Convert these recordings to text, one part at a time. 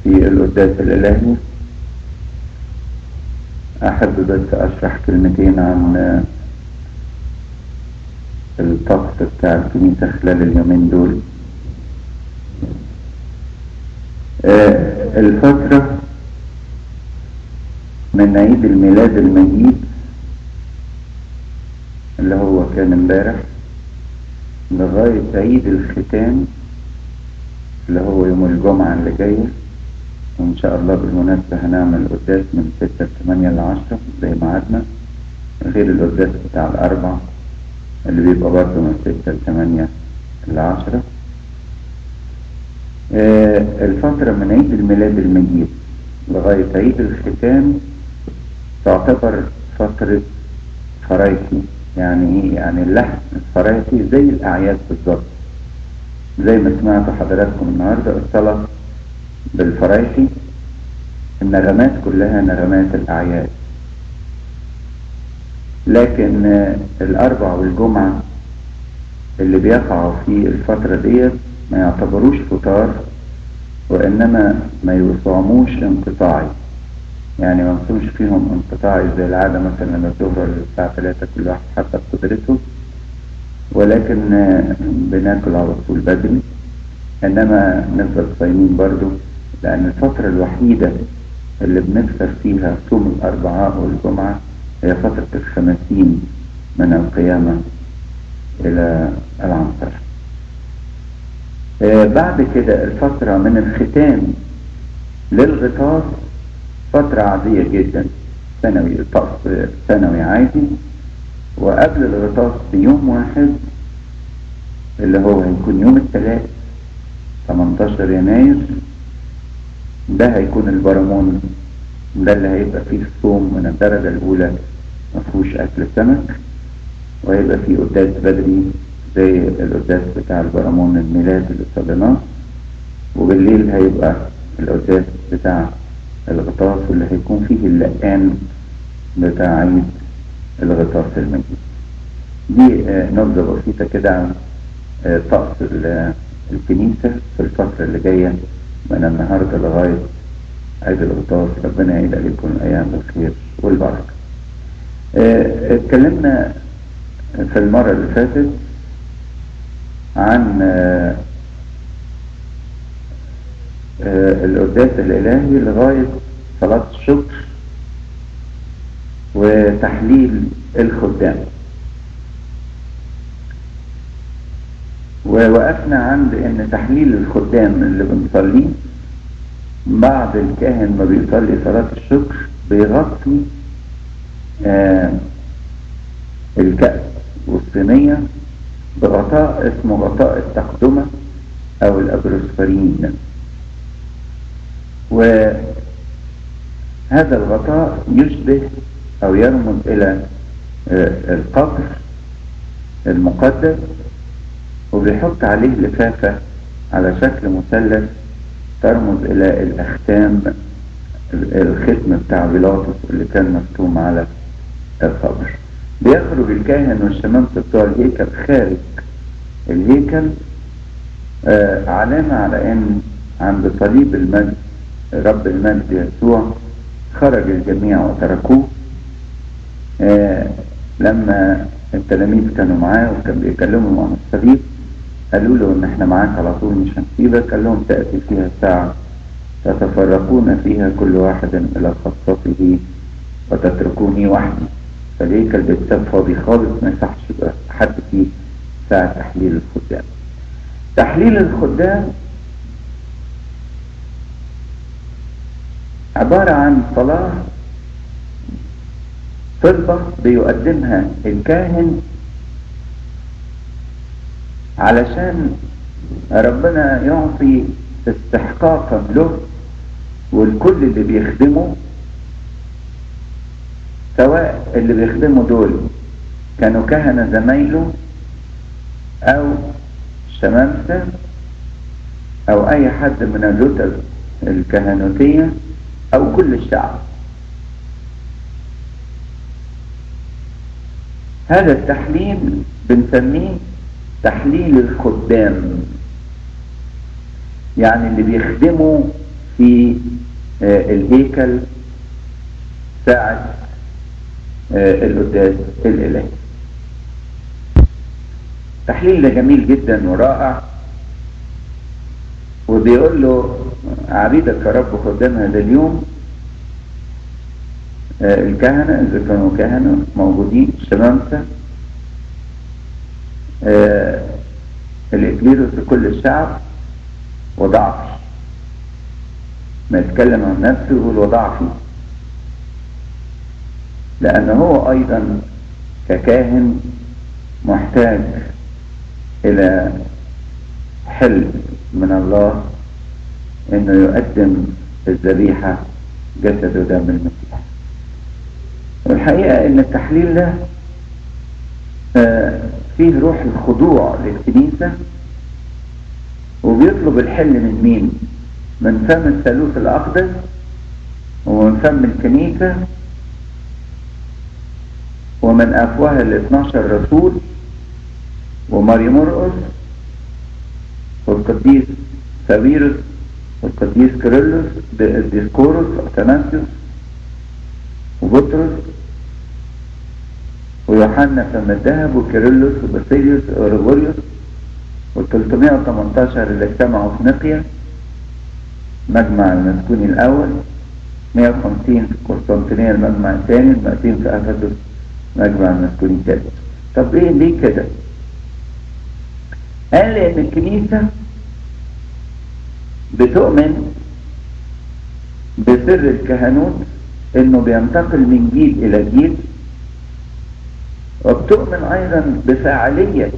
في القداس الإلهي. أحب بس أشرح كلمتين عن الطقس بتاع الكنيسة خلال اليومين دول. الفترة من عيد الميلاد المجيد اللي هو كان امبارح لغاية عيد الختان اللي هو يوم الجمعة اللي جاية، وإن شاء الله بالمناسبة هنعمل قداس من 6 ل8 ل10 زي ميعادنا، غير القداس بتاع الأربع اللي بيبقى برضه من 6 ل8 ل10. الفترة من عيد الميلاد المجيد لغاية عيد الختان تعتبر فترة فرايحي. يعني ايه؟ يعني اللحن الفرايحي زي الأعياد بالظبط، زي ما سمعتوا حضراتكم النهاردة الصلاة بالفرايحي، النغمات كلها نغمات الأعياد. لكن الأربع والجمعة اللي بيقعوا في الفترة ديت ما يعتبروش فطار، وإنما ما يصوموش انقطاعي، يعني ما يصومش فيهم انقطاعي زي العادة مثلا من الظهر للساعة 3 كل واحد حسب قدرته، ولكن بناكل على طول بدري، إنما نفضل صايمين برضو، لأن الفترة الوحيدة اللي بنكسر فيها صوم الأربعاء والجمعة هي فترة 50 من القيامة إلى العنصر. بعد كده الفترة من الختان للغطاس فترة عادية جدا، سنوي، طقس سنوي عادي. وقبل الغطاس بيوم واحد اللي هو هيكون يوم الثلاث 18 يناير، ده هيكون البرامون، ده اللي هيبقى فيه الصوم من الدرجة الأولى مفهوش أكل سمك، وهيبقى فيه قداس بدري زي القداس بتاع البرامون الميلاد اللي صليناه، وبالليل هيبقى القداس بتاع الغطاس واللي هيكون فيه اللقان بتاع عيد الغطاس المجيد. دي نبذة بسيطة كده عن طقس الكنيسة في الفترة اللي جاية من النهاردة لغاية عيد الغطاس. ربنا يعيد عليكم الأيام بالخير والبركة. اتكلمنا في المرة اللي فاتت عن القداس الإلهي لغاية صلاة الشكر وتحليل الخدام، ووقفنا عند ان تحليل الخدام اللي بنصليه بعد الكاهن ما بيصلي صلاة الشكر بيغطي الكأس والصينية بغطاء اسمه غطاء التقدمة او الابروسفرين، وهذا الغطاء يشبه او يرمز الى القبر المقدس، وبيحط عليه لفافة على شكل مثلث ترمز الى الاختام، الختم بتاع بيلاطس اللي كان مختوم على القبر. بيخرج الكاهن والشمامسة بتوع الهيكل خارج الهيكل علامة على ان عند صليب المجد رب المجد يسوع خرج الجميع وتركوه. لما التلاميذ كانوا معاه وكان بيكلموا عن الصليب قالوا له ان احنا معاك على طول مش هنسيبك. قال لهم تأتي فيها ساعة تتفرقون فيها كل واحد الى خاصته وتتركوني وحدي. فالهيكل بيتساب فاضي خالص، ما يصحش يبقى حد فيه ساعة تحليل الخدام. تحليل الخدام عبارة عن صلاة طلبة بيقدمها الكاهن علشان ربنا يعطي استحقاقا له والكل اللي بيخدمه، سواء اللي بيخدموا دول كانوا كهنة زمايله او شمامسة او اي حد من الرتب الكهنوتية او كل الشعب. هذا التحليل بنسميه تحليل الخدام، يعني اللي بيخدموا في الهيكل ساعة القداس الإلهي. التحليل ده جميل جدا ورائع، وبيقول له عبيدك يا رب خدام هذا اليوم، الكهنة إذا كانوا كهنة موجودين، الشمامسة، الإكليروس لكل الشعب، وضعفي. ما يتكلم عن نفسه يقول وضعفي، لأنه هو أيضا ككاهن محتاج إلى حل من الله إنه يقدم الذبيحة جسد ودم المسيح. والحقيقة إن التحليل ده فيه روح الخضوع للكنيسة، وبيطلب الحل من مين؟ من فم الثالوث الأقدس ومن فم الكنيسة ومن أفواه 12 رسول وماري مرقس والقديس ساويرس والقديس كيرلس ديسكوروس وأثناسيوس وبطرس ويوحنا فم الذهب وكيرلس وباسيليوس وغريغوريوس وال318 اللي اجتمعوا في نقيا مجمع المسكوني الأول، 150 في قسطنطينية المجمع الثاني، 200 في أفسس مجمع المسكوني الثالث. طب ايه ليه كده؟ قال لأن الكنيسة بتؤمن بسر الكهنوت انه بينتقل من جيل الى جيل، وبتؤمن ايضا بفاعلية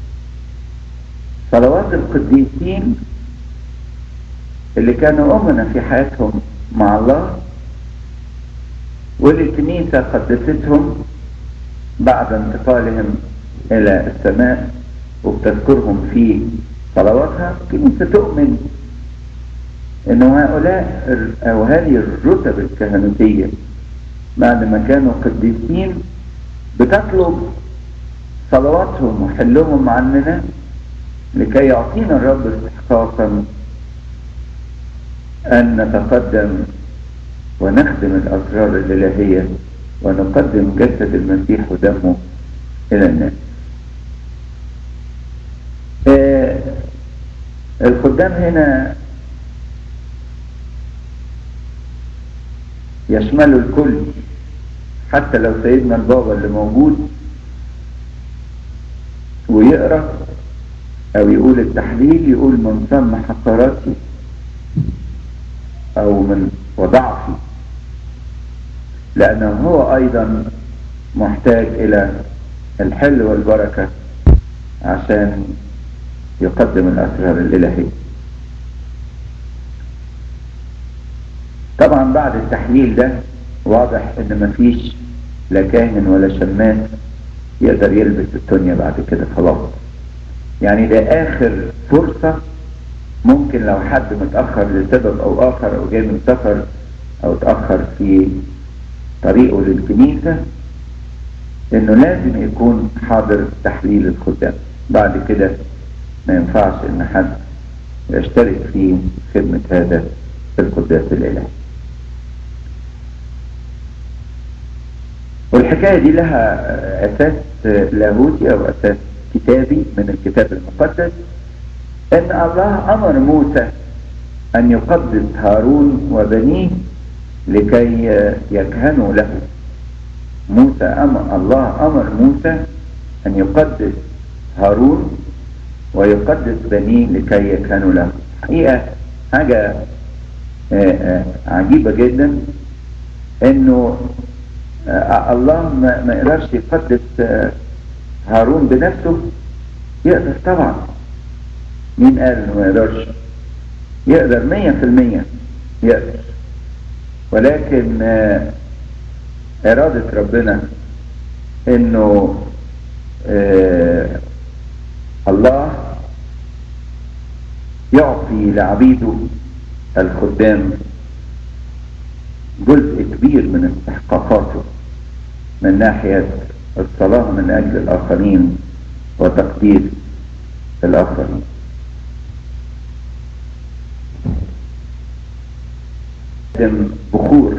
صلوات القديسين اللي كانوا أمنا في حياتهم مع الله، واللي الكنيسة قدستهم بعد انتقالهم إلى السماء وبتذكرهم في صلواتها. الكنيسة تؤمن إن هؤلاء أو هذه الرتب الكهنوتية بعد ما كانوا قديسين بتطلب صلواتهم وحلهم عننا لكي يعطينا الرب استحقاقا أن نتقدم ونخدم الأسرار الإلهية ونقدم جسد المسيح ودمه إلى الناس. الخدام هنا يشملوا الكل، حتى لو سيدنا البابا اللي موجود ويقرأ أو يقول التحليل يقول من ثم حقاراتي أو من وضعفي، لأنه هو أيضا محتاج إلى الحل والبركة عشان يقدم الأسرار الإلهية. طبعا بعد التحليل ده واضح إن مفيش لا كاهن ولا شماس يقدر يلبس الدنيا بعد كده خلاص. يعني ده آخر فرصة ممكن لو حد متأخر لسبب أو آخر أو جاي من سفر أو تأخر في طريقه للكنيسة إنه لازم يكون حاضر تحليل الخدام. بعد كده ما ينفعش إن حد يشترك في خدمة هذا القداس الإلهي. والحكاية دي لها أساس لاهوتي أو أساس كتابي من الكتاب المقدس، إن الله أمر موسى أن يقدس هارون وبنيه لكي يكهنوا له. الله أمر موسى أن يقدس هارون ويقدس بنيه لكي يكهنوا له. حقيقة حاجة عجيبة جدا إنه الله ما يقدرش يقدس هارون بنفسه. يقدر طبعا، مين قال انه ما يقدرش؟ يقدر 100% يقدر، ولكن إرادة ربنا انه الله يعطي لعبيده الخدام جزء كبير من استحقاقاته من ناحية الصلاة من أجل الآخرين وتقديس الآخرين. بيقدم بخور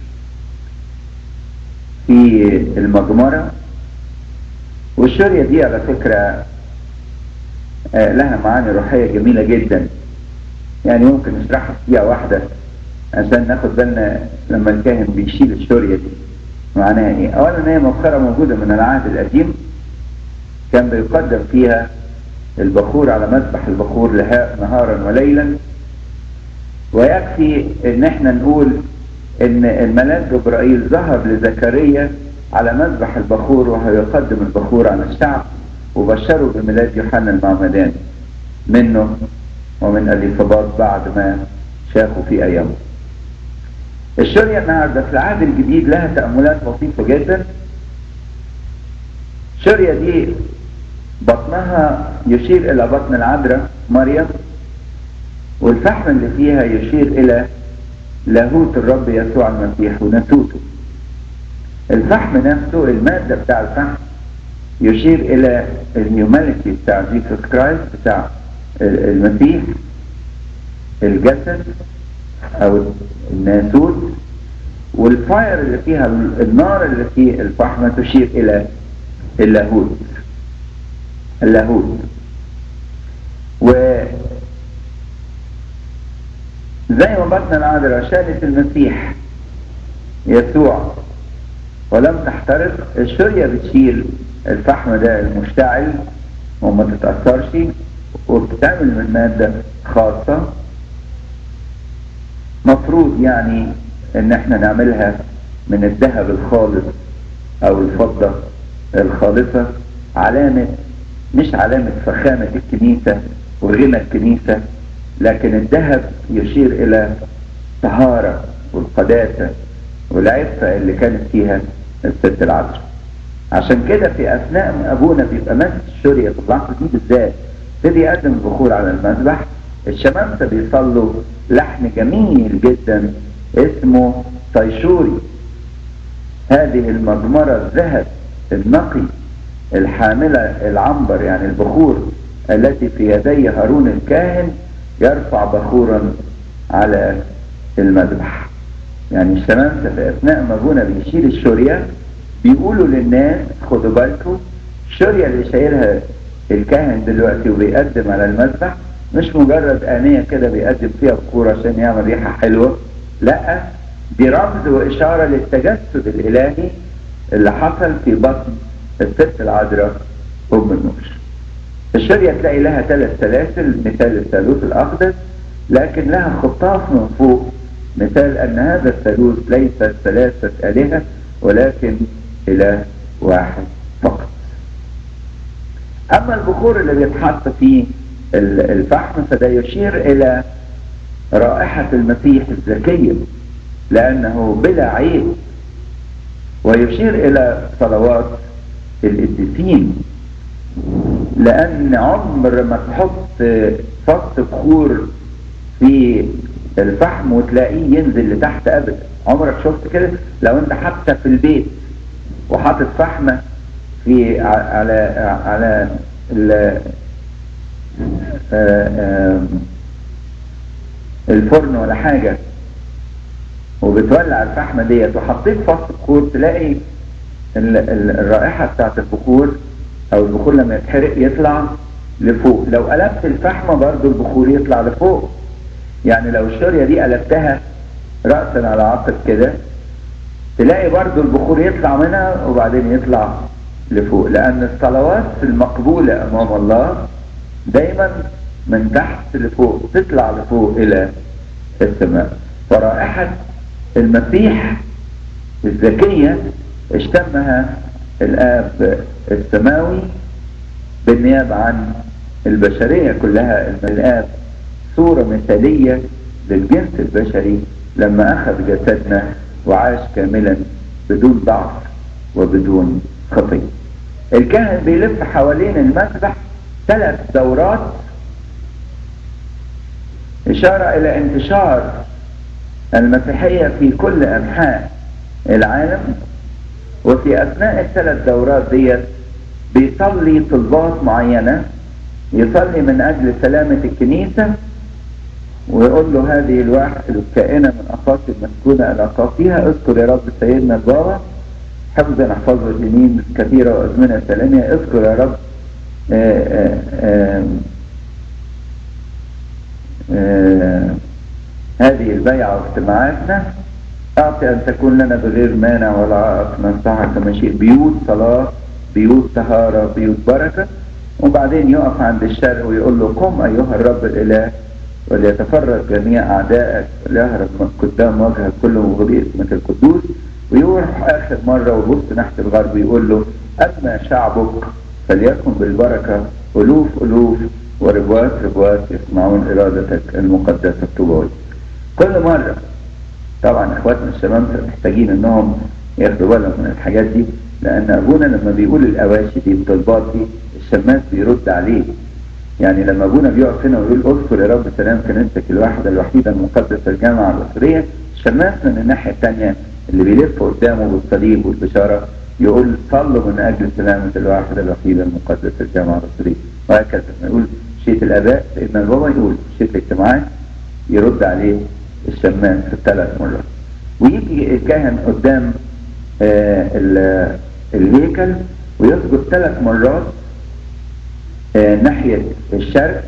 في المجمرة. والشورية دي على فكرة لها معاني روحية جميلة جدا، يعني ممكن نشرحها في دقيقة واحدة عشان ناخد بالنا لما الكاهن بيشيل الشورية دي معناها ايه. اولا هي مبخرة موجودة من العهد القديم، كان بيقدم فيها البخور على مذبح البخور نهارا وليلا. ويكفي ان احنا نقول ان الملاك جبرائيل ظهر لزكريا على مذبح البخور وهو يقدم البخور على الشعب، وبشروا بميلاد يوحنا المعمدان منه ومن اليصابات بعد ما شافوا في ايامه. الشورية النهارده في العهد الجديد لها تأملات لطيفة جدا. الشورية دي بطنها يشير الى بطن العذراء مريم، والفحم اللي فيها يشير الى لاهوت الرب يسوع المسيح وناسوته. الفحم نفسه المادة بتاع الفحم يشير الى الهيومانيتي بتاع جيسوس كرايست، بتاع المسيح، الجسد او الناسوت. والفاير اللي فيها النار اللي في الفحم تشير الى اللاهوت. وزي ما بطن العذراء شالت المسيح يسوع ولم تحترق، الشورية بتشيل الفحم ده المشتعل وما تتأثرش، وبتتعمل من مادة خاصة. مفروض يعني ان احنا نعملها من الذهب الخالص او الفضة الخالصة، علامة مش علامة فخامة الكنيسة وغنى الكنيسة، لكن الذهب يشير الى طهارة والقداسة والعفة اللي كانت فيها الست العذراء. عشان كده في اثناء ابونا بيبقى ماسك الشورية في اللحظة دي بالذات ابتدي يقدم البخور على المذبح، الشمامسة بيصلوا لحن جميل جدا اسمه طيشوري. هذه المجمرة الذهب النقي الحاملة العنبر يعني البخور التي في يدي هارون الكاهن يرفع بخورا على المذبح. يعني الشمامسة في اثناء ما ابونا بيشيل الشورية بيقولوا للناس خدوا بالكم الشورية اللي شايلها الكاهن دلوقتي وبيقدم على المذبح مش مجرد آنية كده بيقدم فيها بخور عشان يعمل ريحة حلوة، لا، دي رمز وإشارة للتجسد الإلهي اللي حصل في بطن الست العذراء أم النور. الشورية تلاقي لها 3 سلاسل مثال الثالوث الأقدس، لكن لها خطاف من فوق مثال أن هذا الثالوث ليس 3 آلهة ولكن إله واحد فقط. أما البخور اللي بيتحط فيه الفحم فده يشير إلى رائحة المسيح الزكية لأنه بلا عيب، ويشير إلى صلوات القديسين، لأن عمر ما تحط فص بخور في الفحم وتلاقيه ينزل لتحت أبدا. عمرك شفت كده؟ لو أنت حتى في البيت وحاطط فحمة في على الفرن ولا حاجة وبتولع الفحمة ديت وحطيت فص بخور تلاقي الرائحة بتاعت البخور او البخور لما يتحرق يطلع لفوق. لو قلبت الفحمة برضو البخور يطلع لفوق. يعني لو الشورية دي قلبتها رأسا على عقب كده تلاقي برضو البخور يطلع منها وبعدين يطلع لفوق، لأن الصلوات المقبولة أمام الله دايما من تحت لفوق تطلع لفوق إلى السماء. فرائحة المسيح الزكية اشتمها الآب السماوي بالنيابة عن البشرية كلها. الآب صورة مثالية للجنس البشري لما أخذ جسدنا وعاش كاملا بدون ضعف وبدون خطية. الكاهن بيلف حوالين المذبح 3 دورات إشارة إلى انتشار المسيحية في كل أنحاء العالم. وفي أثناء ال3 دورات ديت بيصلي طلبات معينة، يصلي من أجل سلامة الكنيسة ويقول له هذه الواحد الكائنة من أقاصي المسكونة إلى أقاصيها، اذكر يا رب سيدنا البابا حفظا احفظه سنين كثيرة وأزمنة سلامية، اذكر يا رب هذه البيعة واجتماعاتنا، أعطي أن تكون لنا بغير مانع ولا عائق ننصحك كمشيء، بيوت صلاة، بيوت طهارة، بيوت بركة. وبعدين يقف عند الشرق ويقول له قم أيها الرب الإله وليتفرج جميع أعدائك وليهرب قدام وجهك كلهم وباسمك القدوس. ويروح آخر مرة ويبص ناحية الغرب ويقول له أما شعبك فليكن بالبركة ألوف ألوف وربوات ربوات يسمعون إرادتك المقدسة الطوباوية. كل مرة طبعا اخواتنا الشباب محتاجين انهم ياخدوا بالهم من الحاجات دي، لان ابونا لما بيقول الاواشي دي الطلبات دي الشماس بيرد عليه. يعني لما ابونا بيقف هنا ويقول اذكر يا رب سلام كنيستك الواحده الوحيده المقدسه الجامعه الاسريه، الشماس من الناحيه الثانيه اللي بيلف قدامه بالصليب والبشاره يقول صلوا من اجل سلامه الواحده الوحيده المقدسه الجامعه الاسريه، وهكذا. يقول شيء الاباء سيدنا البابا يقول شيء الاجتماعات يرد عليه الشماس في 3 مرات. ويجي الكاهن قدام الهيكل ويسجد 3 مرات ناحية الشرق،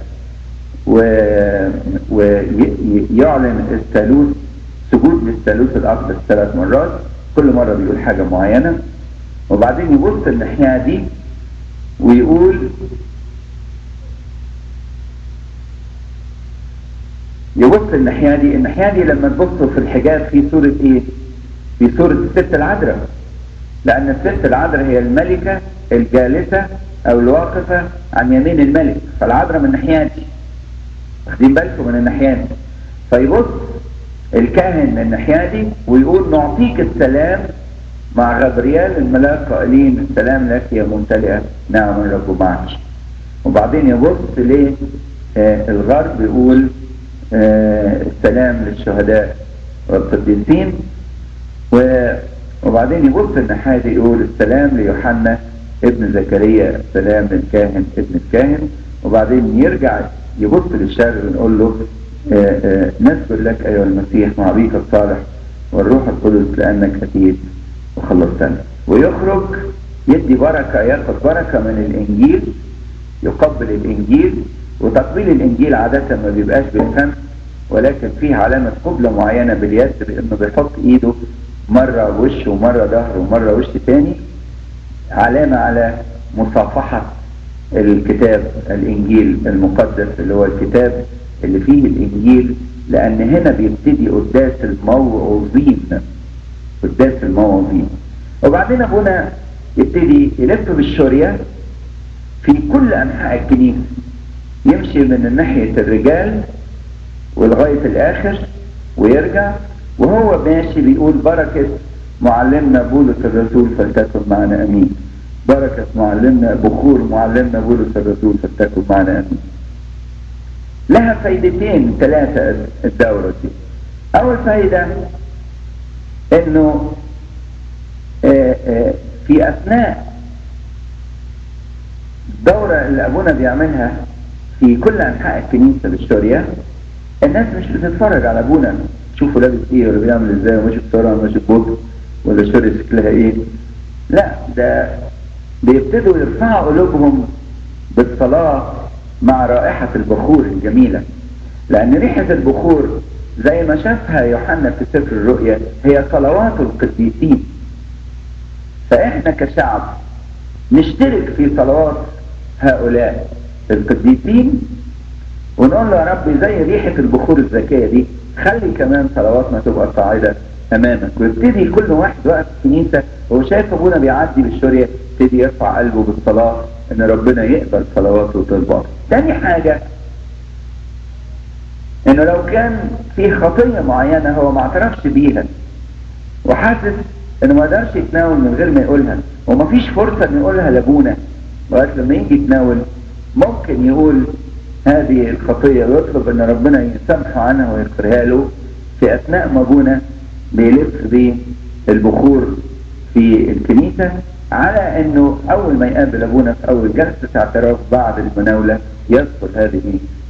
ويعلن الثالوث سجود للثالوث الأقدس 3 مرات، كل مرة بيقول حاجة معينة. وبعدين يبص الناحية دي ويقول يبص الناحية دي لما تبصوا في الحجاب في صورة ايه؟ في صورة الست العذراء، لأن الست العذراء هي الملكة الجالسة أو الواقفة عن يمين الملك، فالعذراء من الناحية دي، واخدين بالكم من الناحية دي. فيبص الكاهن من الناحية دي ويقول نعطيك السلام مع غبريال الملاك قائلين السلام لك يا ممتلئة نعم الرب معك. وبعدين يبص للغرب يقول السلام للشهداء والقديسين، وبعدين يبص الناحية دي يقول السلام ليوحنا ابن زكريا، السلام للكاهن ابن الكاهن. وبعدين يرجع يبص للشرق ونقول له نسجد لك أيها المسيح مع بيك الصالح والروح القدس لأنك أتيت وخلصتنا. ويخرج يدي بركة، ياخد بركة من الإنجيل، يقبل الإنجيل. وتقبيل الإنجيل عادة ما بيبقاش بالفم، ولكن فيه علامة قبلة معينة باليد، بأنه بيحط إيده مرة وش ومرة ظهر ومرة وش تاني، علامة على مصافحة الكتاب الإنجيل المقدس اللي هو الكتاب اللي فيه الإنجيل. لأن هنا بيبتدي قداس الموعظين. وبعدين أبونا يبتدي يلف بالشورية في كل أنحاء الكنيسة، يمشي من ناحية الرجال ولغاية الآخر ويرجع، وهو ماشي بيقول بركة معلمنا بولس الرسول فلتكن معنا أمين، بركة معلمنا بخور معلمنا بولس الرسول فلتكن معنا أمين. لها فايدتين 3 الدورة دي. أول فايدة إنه في أثناء الدورة اللي أبونا بيعملها في كل أنحاء الكنيسة بالشورية، الناس مش بتتفرج على أبونا تشوفوا لابس إيه ولا بيعمل إزاي وماشي بسرعة وماشي ببطء ولا شورية شكلها إيه، لا، ده بيبتدوا يرفعوا قلوبهم بالصلاة مع رائحة البخور الجميلة. لأن ريحة البخور زي ما شافها يوحنا في سفر الرؤيا هي صلوات القديسين، فإحنا كشعب نشترك في صلوات هؤلاء القديسين ونقول له يا رب زي ريحة البخور الزكية دي خلي كمان صلواتنا تبقى صاعدة أمامك. ويبتدي كل واحد واقف في الكنيسة وهو شايف أبونا بيعدي بالشورية يبتدي يرفع قلبه بالصلاة إن ربنا يقبل صلواته وطلباته. تاني حاجة إنه لو كان في خطية معينة هو ما اعترفش بيها وحاسس إنه ما قدرش يتناول من غير ما يقولها ومفيش فرصة إنه يقولها لأبونا لغاية لما يجي يتناول، ممكن يقول هذه الخطية ويطلب إن ربنا يسامحه عنها ويغفرها له في أثناء ما أبونا بيلف بالبخور في الكنيسة، على إنه أول ما يقابل أبونا في أول جلسة اعتراف بعد المناولة يذكر هذه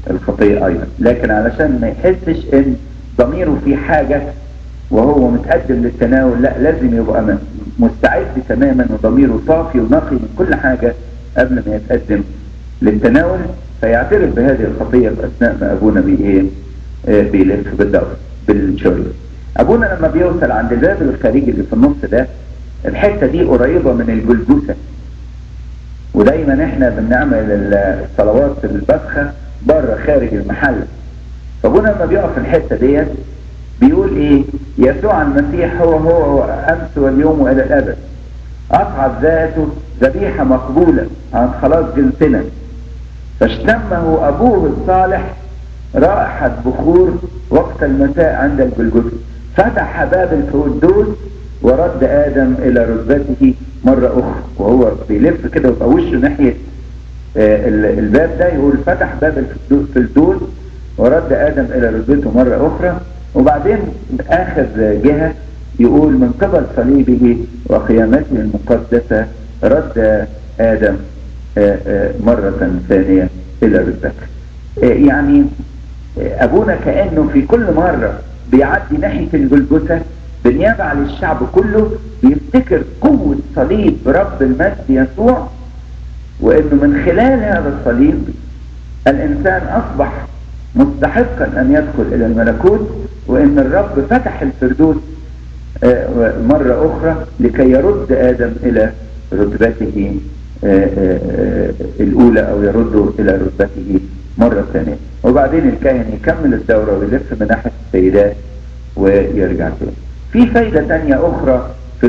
الخطية أيضا، لكن علشان ما يحسش إن ضميره في حاجة وهو متقدم للتناول، لا لازم يبقى مستعد تماما وضميره صافي ونقي من كل حاجة قبل ما يتقدم للتناول، فيعترف بهذه الخطية في أثناء ما أبونا بيلف بالدور بالشورية. أبونا لما بيوصل عند الباب الخارجي اللي في النص ده، الحتة دي قريبة من الجلجثة، ودايما احنا بنعمل الصلوات البسخة بره خارج المحل، فابونا لما بيقف في الحتة ديت بيقول ايه؟ يسوع المسيح هو امس واليوم والى الابد، اصعد ذاته ذبيحة مقبولة عن خلاص جنسنا، فاشتمه ابوه الصالح رائحة بخور وقت المساء عند الجلجثة، فتح باب الفردوس ورد آدم إلى رتبته مرة أخرى. وهو بيلف كده ويبقى وشه ناحية الباب ده، يقول فتح باب الفردوس ورد آدم إلى رتبته مرة أخرى. وبعدين آخر جهة يقول من قبل صليبه وقيامته المقدسة رد آدم مرة ثانية إلى رتبته. يعني أبونا كأنه في كل مرة بيعدي ناحية الجلجثة بالنيابة عن الشعب كله بيفتكر قوة صليب رب المجد يسوع، وإنه من خلال هذا الصليب الإنسان أصبح مستحقا أن يدخل إلى الملكوت، وإن الرب فتح الفردوس مرة أخرى لكي يرد آدم إلى رتبته الأولى، أو يرده إلى رتبته مرة ثانية. وبعدين الكاهن يكمل الدورة ويلف من ناحية السيدات ويرجع تاني. في فايدة تانية أخرى في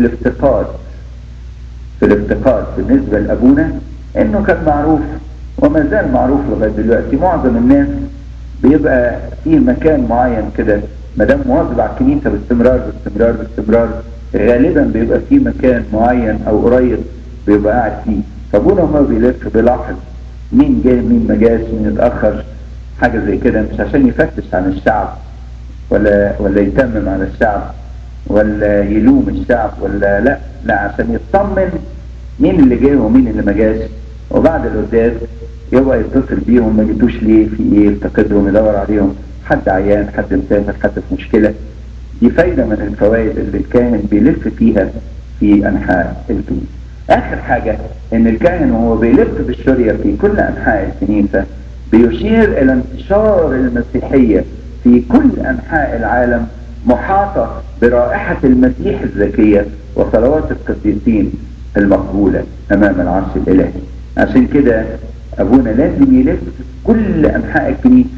الافتقاد بالنسبة لأبونا، إنه كان معروف وما زال معروف لغاية دلوقتي. معظم الناس بيبقى فيه مكان معين كده، ما دام مواظب على الكنيسة باستمرار غالبا بيبقى فيه مكان معين أو قريب بيبقى قاعد فيه. فأبونا ما بيلف بيلاحظ مين جاي مين ما جاش، مين اتأخر، حاجة زي كده، مش عشان يفتش عن الشعب ولا يتمم على الشعب ولا يلوم الشعب لا عشان يطمن مين اللي جاي ومين اللي ما جاش. وبعد القداس يبقى يتصل بيهم، ما جيتوش ليه، في ايه، يفتقدهم، يدور عليهم، حد عيان، حد مسافر، حد في مشكلة. دي فايدة من الفوائد اللي الكاهن بيلف فيها في أنحاء الكنيسة. آخر حاجة إن الكاهن وهو بيلف بالشورية في كل أنحاء الكنيسة بيشير إلى انتشار المسيحية في كل أنحاء العالم، محاطة برائحة المسيح الزكية وصلوات القديسين المقبولة أمام العرش الإلهي. عشان كده أبونا لازم يلف كل أنحاء الكنيسة،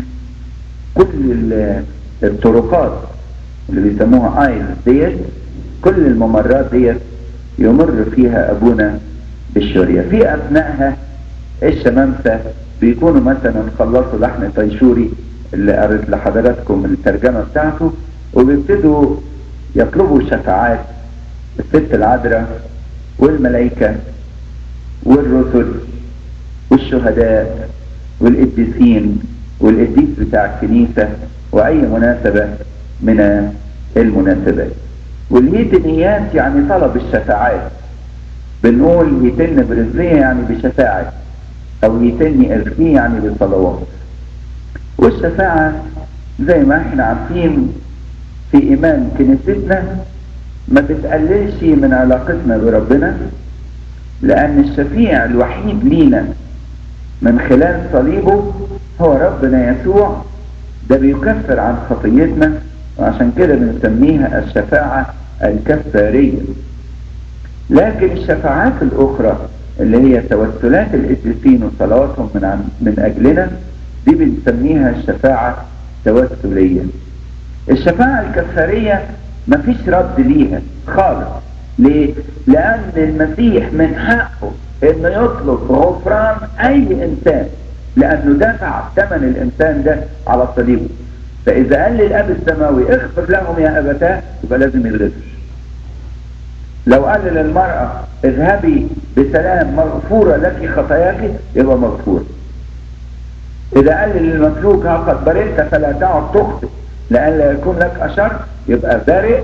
كل الطرقات اللي بيسموها آيز ديت، كل الممرات ديت يمر فيها أبونا بالشورية. في أثناءها الشمامسة بيكونوا مثلا خلصوا لحن طيشوري اللي قريت لحضراتكم الترجمة بتاعته، وبيبتدوا يطلبوا شفاعات الست العذراء والملائكة والرسل والشهداء والقديسين والقديس بتاع الكنيسة وأي مناسبة من المناسبات. والهيتنيات يعني طلب الشفاعات، بنقول يتن برزية يعني بشفاعة، أو يتني أرفيه يعني بصلوات. والشفاعة زي ما احنا عارفين في إيمان كنيستنا ما بتقللش من علاقتنا بربنا، لأن الشفيع الوحيد لينا من خلال صليبه هو ربنا يسوع، ده بيكفر عن خطيتنا، وعشان كده بنسميها الشفاعة الكفارية. لكن الشفاعات الأخرى اللي هي توسلات القديسين وصلواتهم من أجلنا دي بنسميها الشفاعة التوسلية. الشفاعة الكفارية مفيش رد ليها خالص. ليه؟ لأن المسيح من حقه إنه يطلب غفران أي إنسان، لأنه دفع ثمن الإنسان ده على صليبه. فإذا قال للأب السماوي اغفر لهم يا أبتاه، يبقى لازم يغفر. لو قال للمرأة اذهبي بسلام مغفورة لك خطاياك، يبقى مغفور. إذا قال للمسلوك ها قد برئت فلا تعد تخطئ لئلا يكون لك أشر، يبقى بارئ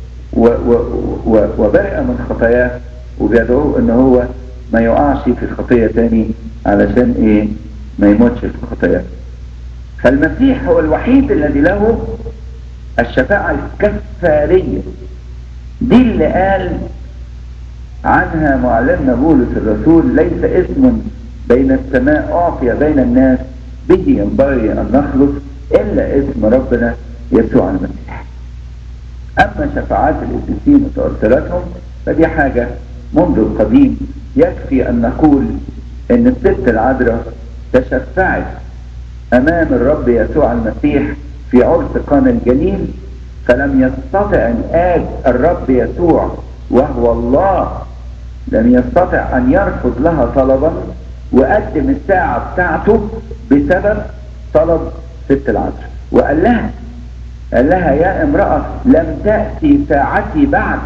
وبرئ من خطاياه، وبيدعوه ان هو ما يقعش في الخطية تاني علشان ايه؟ ما يموتش في الخطايا. فالمسيح هو الوحيد الذي له الشفاعة الكفارية. دي اللي قال عنها معلمنا بولس الرسول: ليس اسم بين السماء أعطي بين الناس به ينبغي أن نخلص إلا اسم ربنا يسوع المسيح. أما شفاعات القديسين وتأثيراتهم فدي حاجة منذ القديم. يكفي أن نقول إن الست العذراء تشفعت أمام الرب يسوع المسيح في عرس قانا الجليل، فلم يستطع أن آب الرب يسوع وهو الله لم يستطع أن يرفض لها طلبا، وقدم الساعة بتاعته بسبب طلب ست العذراء، وقال لها يا امرأة لم تأتي ساعتي بعد،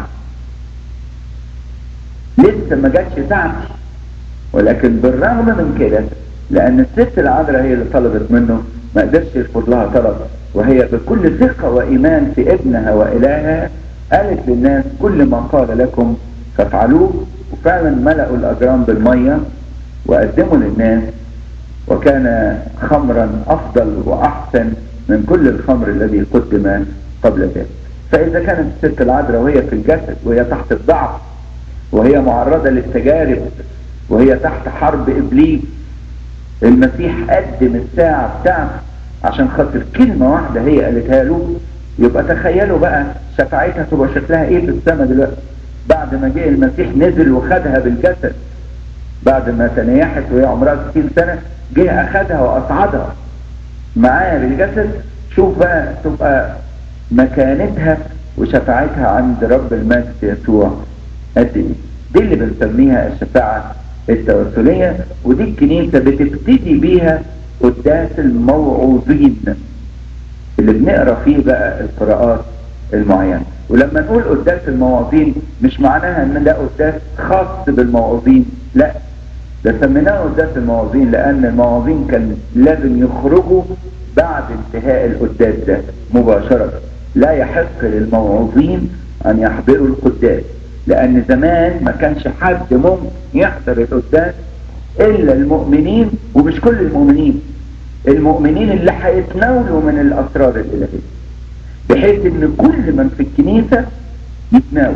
لسه ما جاتش ساعتي. ولكن بالرغم من كده، لأن الست العذراء هي اللي طلبت منه، ما قدرش يرفض لها طلب، وهي بكل ثقة وإيمان في ابنها وإلهها قالت للناس: كل ما قال لكم فافعلوه. وفعلا ملأوا الأجرام بالمية وقدموا للناس، وكان خمرا أفضل وأحسن من كل الخمر الذي قدم قبل ذلك. فإذا كانت الست العذراء وهي في الجسد وهي تحت الضعف وهي معرضة للتجارب وهي تحت حرب إبليس، المسيح قدم الساعة بتاعته عشان خاطر كلمة واحدة هي قالتها له. يبقى تخيلوا بقى شفاعتها تبقى شكلها ايه في السماء دلوقتي، بعد ما جه المسيح نزل وخدها بالجسد، بعد ما تنيحت وهي عمرها 60 سنة جه أخدها وأصعدها معاه بالجسد. شوف بقى تبقى مكانتها وشفاعتها عند رب المجد يسوع قد ايه. دي اللي بنسميها الشفاعة التوسلية، ودي الكنيسة بتبتدي بيها قداس الموعوظين اللي بنقرأ فيه بقى القراءات المعينة. ولما نقول قداس الموعوظين مش معناها ان ده قداس خاص بالموعوظين، لا، ده سميناه قداس الموعوظين لأن الموعوظين كان لازم يخرجوا بعد انتهاء القداس ده مباشرة. لا يحق للموعوظين أن يحضروا القداس، لأن زمان ما كانش حد ممكن يحضر القداس إلا المؤمنين، ومش كل المؤمنين اللي هيتناولوا من الأسرار الإلهية، بحيث إن كل من في الكنيسة يتناول.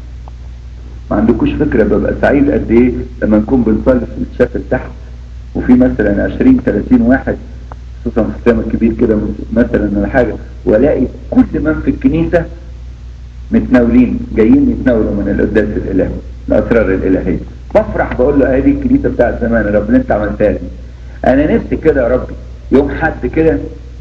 ما عندكوش فكرة ببقى سعيد قد ايه لما نكون بنصلي في الشافل تحت وفي مثلا 20-30 واحد، خصوصا في السلام الكبير كده مثلا ولا حاجة، والاقي كل من في الكنيسة متناولين جايين يتناولوا من القداس الالهي الاسرار الالهية. بفرح بقول له دي الكنيسة بتاعت زمان يا رب اللي انت عملتها لي. انا نفسي كده يا ربي يوم حد كده،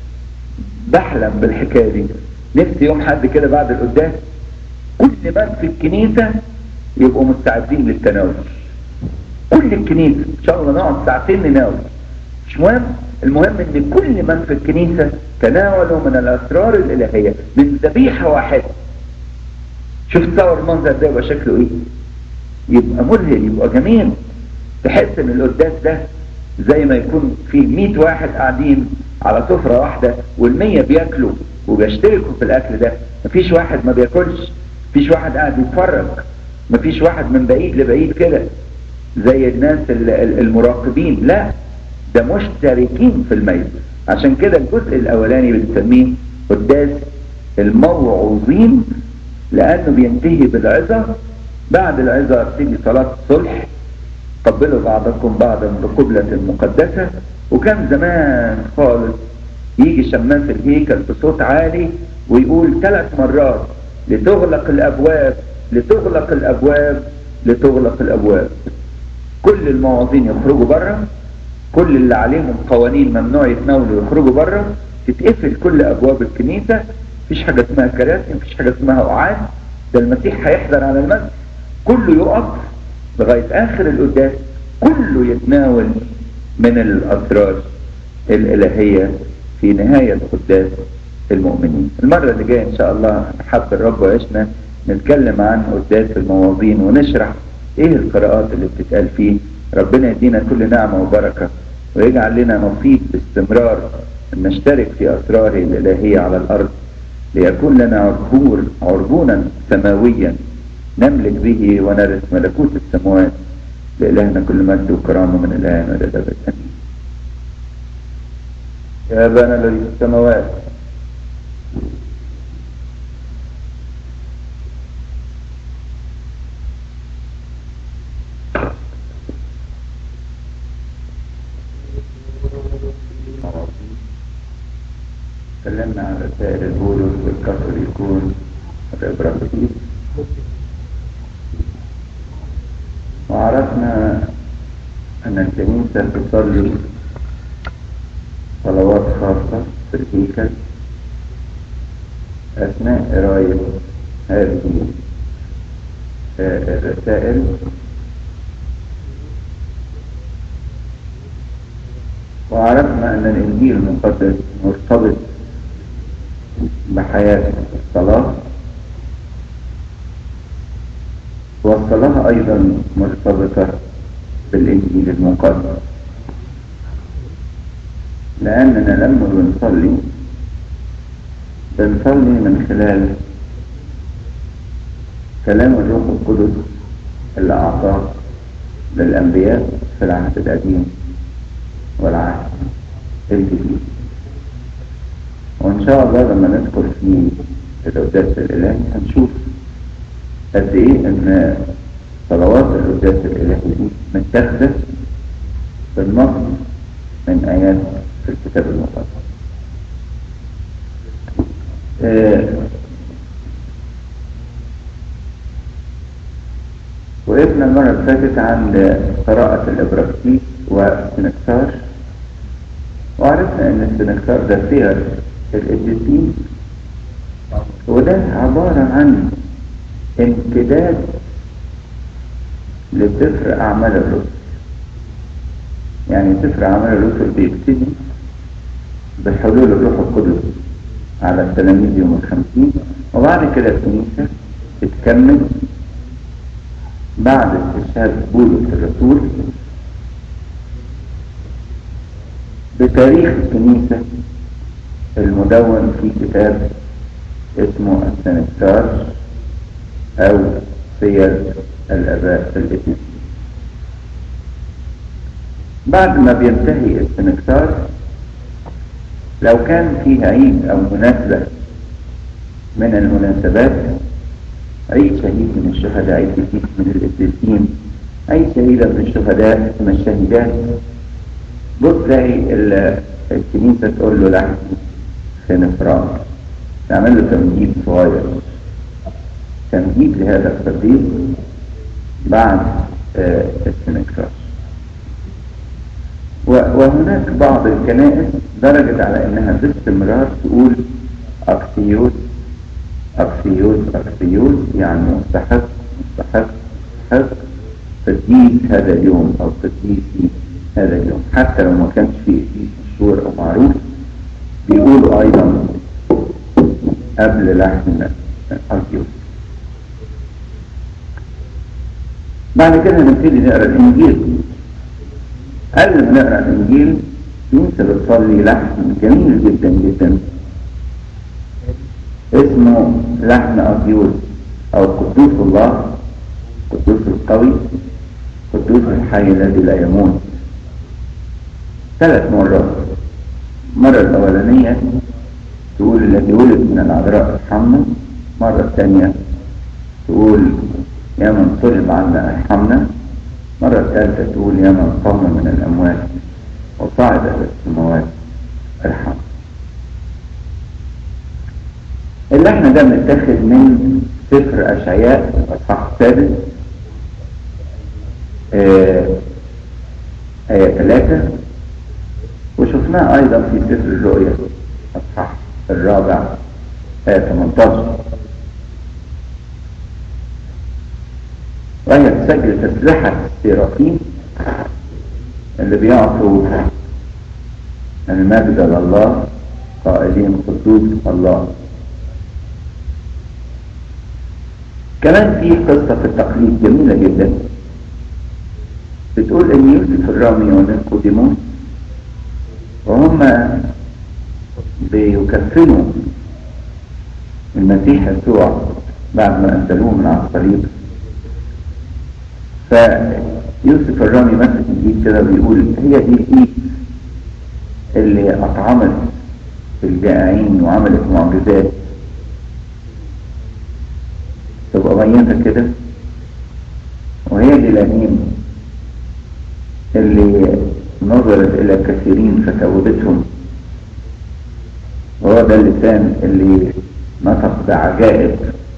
بحلم بالحكاية دي، نفسي يوم حد كده بعد القداس كل من في الكنيسة يبقوا مستعدين للتناول. كل الكنيسة ان شاء الله نقعد ساعتين نناول، مش مهم، المهم ان كل من في الكنيسة تناولوا من الاسرار الالهية من ذبيحة واحدة. شوف تصور المنظر ده يبقى شكله ايه، يبقى مذهل، يبقى جميل. تحس ان القداس ده زي ما يكون فيه 100 واحد قاعدين على سفرة واحدة وال100 بياكلوا وبيشتركوا في الاكل ده، مفيش واحد ما بياكلش، مفيش واحد قاعد يتفرج، مفيش واحد من بعيد لبعيد كده زي الناس المراقبين، لا، ده مشتركين في الميت. عشان كده الجزء الاولاني بنسميه قداس الموعوظين، لانه بينتهي بالعظة. بعد العظة تيجي صلاة الصلح، قبلوا بعضكم بعضا بقبلة مقدسة. وكان زمان خالص يجي شماس الهيكل بصوت عالي ويقول 3 مرات: لتغلق الابواب، لتغلق الابواب، لتغلق الابواب. كل المواطنين يخرجوا بره، كل اللي عليهم قوانين ممنوع يتناولوا يخرجوا بره، تتقفل كل ابواب الكنيسة، مفيش حاجة اسمها كراسي، مفيش حاجة اسمها قعاد. ده المسيح هيحضر على المسجد، كله يقف لغاية اخر القداس، كله يتناول من الاسرار الالهية في نهاية قداس المؤمنين. المرة اللي جاية ان شاء الله حب الرب وعشنا نتكلم عن قداس المواظين ونشرح ايه القراءات اللي بتتقال فيه. ربنا يدينا كل نعمة وبركة ويجعل لنا نصيب باستمرار ان نشترك في اسراره الالهية على الارض، ليكون لنا عربونا سماويا نملك به ونرث ملكوت السماوات. لإلهنا كل مجد وكرامة من الآن والى الأبد. يا أبانا الذي في السماوات. تكلمنا عن رسائل البولس والكاثوليكون والإبراهيم، وعرفنا أن الكنيسة تصلي صلوات خاصة في الهيكل أثناء قراية هذه الرسائل، وعرفنا أن الإنجيل المقدس مرتبط بحياة الصلاة، والصلاة أيضا مرتبطة بالإنجيل المقدس، لأننا لما بنصلي من خلال كلام الروح القدس اللي أعطاه للأنبياء في العهد القديم والعهد الجديد. وإن شاء الله لما ندخل في القداس الإلهي هنشوف قد إيه إن صلوات القداس الإلهي دي متاخدة بالنص من آيات في الكتاب المقدس. وقفنا المرة اللي فاتت عند قراءة الإبراكسيس والسنكسار، وعرفنا إن السنكسار ده سير القديسين، وده عبارة عن امتداد لسفر أعمال الرسل. يعني سفر أعمال الرسل بيبتدي بحلول الروح القدس على التلاميذ يوم الخمسين، وبعد كده الكنيسة بتكمل بعد استشهاد بولس الرسول بتاريخ الكنيسة المدون في كتاب اسمه السنكسار أو سير الآباء الإثنين. بعد ما بينتهي السنكسار، لو كان فيه عيد أو مناسبة من المناسبات، عيد شهيد من الشهداء، عيد جديد من القديسين، أي شهيدة من الشهداء من الشهيدات، بص تلاقي الكنيسة تقول له لحن سنفران، تعمل له تمجيد صغير، تمجيد لهذا القديس بعد السنكسار. وهناك بعض الكنائس درجت على انها باستمرار تقول اكسيوس اكسيوس اكسيوس، يعني مستحق مستحق مستحق قديس هذا اليوم او قديسي هذا اليوم، حتى لو ما كانش فيه قديس مشهور او معروف بيقولوا ايضا قبل لحن اكسيوس. بعد كده نبتدي نقرا الانجيل. قبل ما نقرا الانجيل الكنيسه بتصلي لحن جميل جدا جدا اسمه لحن أبيوس أو قدوس الله، قدوس القوي، قدوس الحي الذي لا يموت، 3 مرات. المرة الأولانية تقول الذي ولد من العذراء ارحمنا، المرة الثانية تقول يا من صلب عنا ارحمنا، المرة الثالثة تقول يا من قام من الأموات وصعد إلى السماوات ارحمنا. اللحن ده متاخد من سفر أشعياء اصحاح 6 آية 3، وشفناه أيضا في سفر الرؤيا اصحاح 4 آية 18، وهي تسجل تسلحة السيرافيم اللي بيعطوا المجد لله قائلين قدوس الله. كمان في قصة في التقليد جميلة جدا بتقول ان يوسف الرامي ونيقوديموس وهم بيكفنوا المسيح يسوع بعد ما انزلوه من على الصليب، فيوسف الرامي مسك الايد كده بيقول هي دي الايد اللي أطعمت الجائعين وعملت معجزات تبقى ميتة كده، وهي الإلهيم اللي نظرت إلى كثيرين فتوبتهم، وهو ده اللسان اللي نطق بعجائب،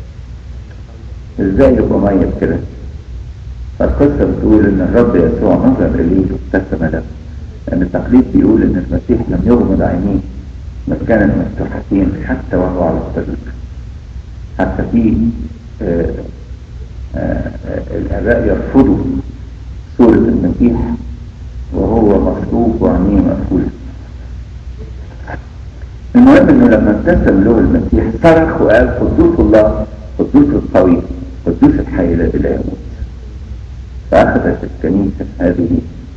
ازاي يبقى ميت كده؟ فالقصة بتقول ان الرب يسوع نظر اليه وابتسم له، لان التقليد بيقول ان المسيح لم يغمض عينيه بل كانت مفتوحتين حتى وهو على الطريق. حتى في الآباء يرفضوا صورة المسيح وهو مصلوب وعينيه مقفولة. المهم انه لما ابتسم له المسيح صرخ وقال قدوس الله، قدوس القوي، قدوس الحي الذي لا يموت. فأخذت الكنيسة هذه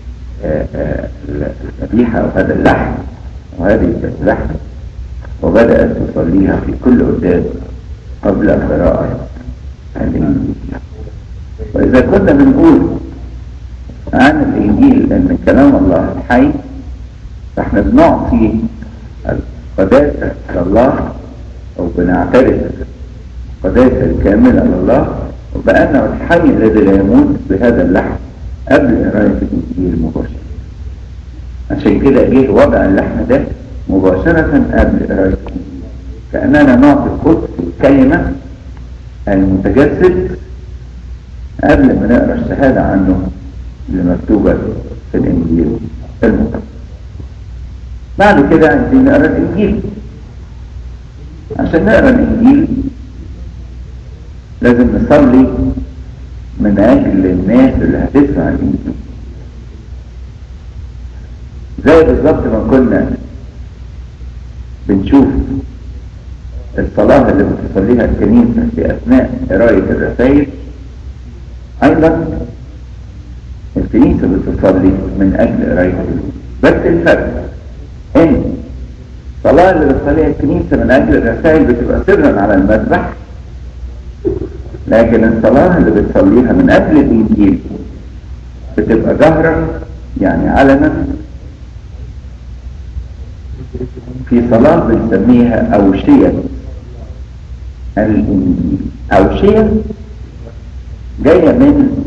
الذبيحة وهذا اللحم وهذه اللحم وبدأت تصليها في كل قداس قبل قراءة الإنجيل. وإذا كنا بنقول عن الإنجيل أن كلام الله الحي، فإحنا بنعطي القداسة لله أو بنعترف القداسة الكاملة لله وبأنه الحي الذي لا يموت بهذا اللحم قبل قراءة الإنجيل مباشرة. عشان كده جه وضع اللحم ده مباشرة قبل قراءة الإنجيل، كأننا نعطي قدس الكلمة المتجسد قبل ما نقرأ الشهادة عنه اللي مكتوبة في الإنجيل المقدس. بعد كده عايزين نقرأ الإنجيل. عشان نقرأ الإنجيل لازم نصلي من أجل الناس اللي هتسمع الإنجيل، زي بالظبط ما كنا بنشوف الصلاة اللي بتصليها الكنيسة في أثناء قراية الرسائل. أيضا الكنيسة بتصلي من أجل قراية الإنجيل، بس الفرق إن الصلاة اللي بتصليها الكنيسة من أجل الرسائل بتبقى سرا على المذبح، لكن الصلاة اللي بتصليها من أجل الإنجيل بتبقى جهرا، يعني علنا، في صلاة بنسميها أوشية الإنجيل. أوشية جاية من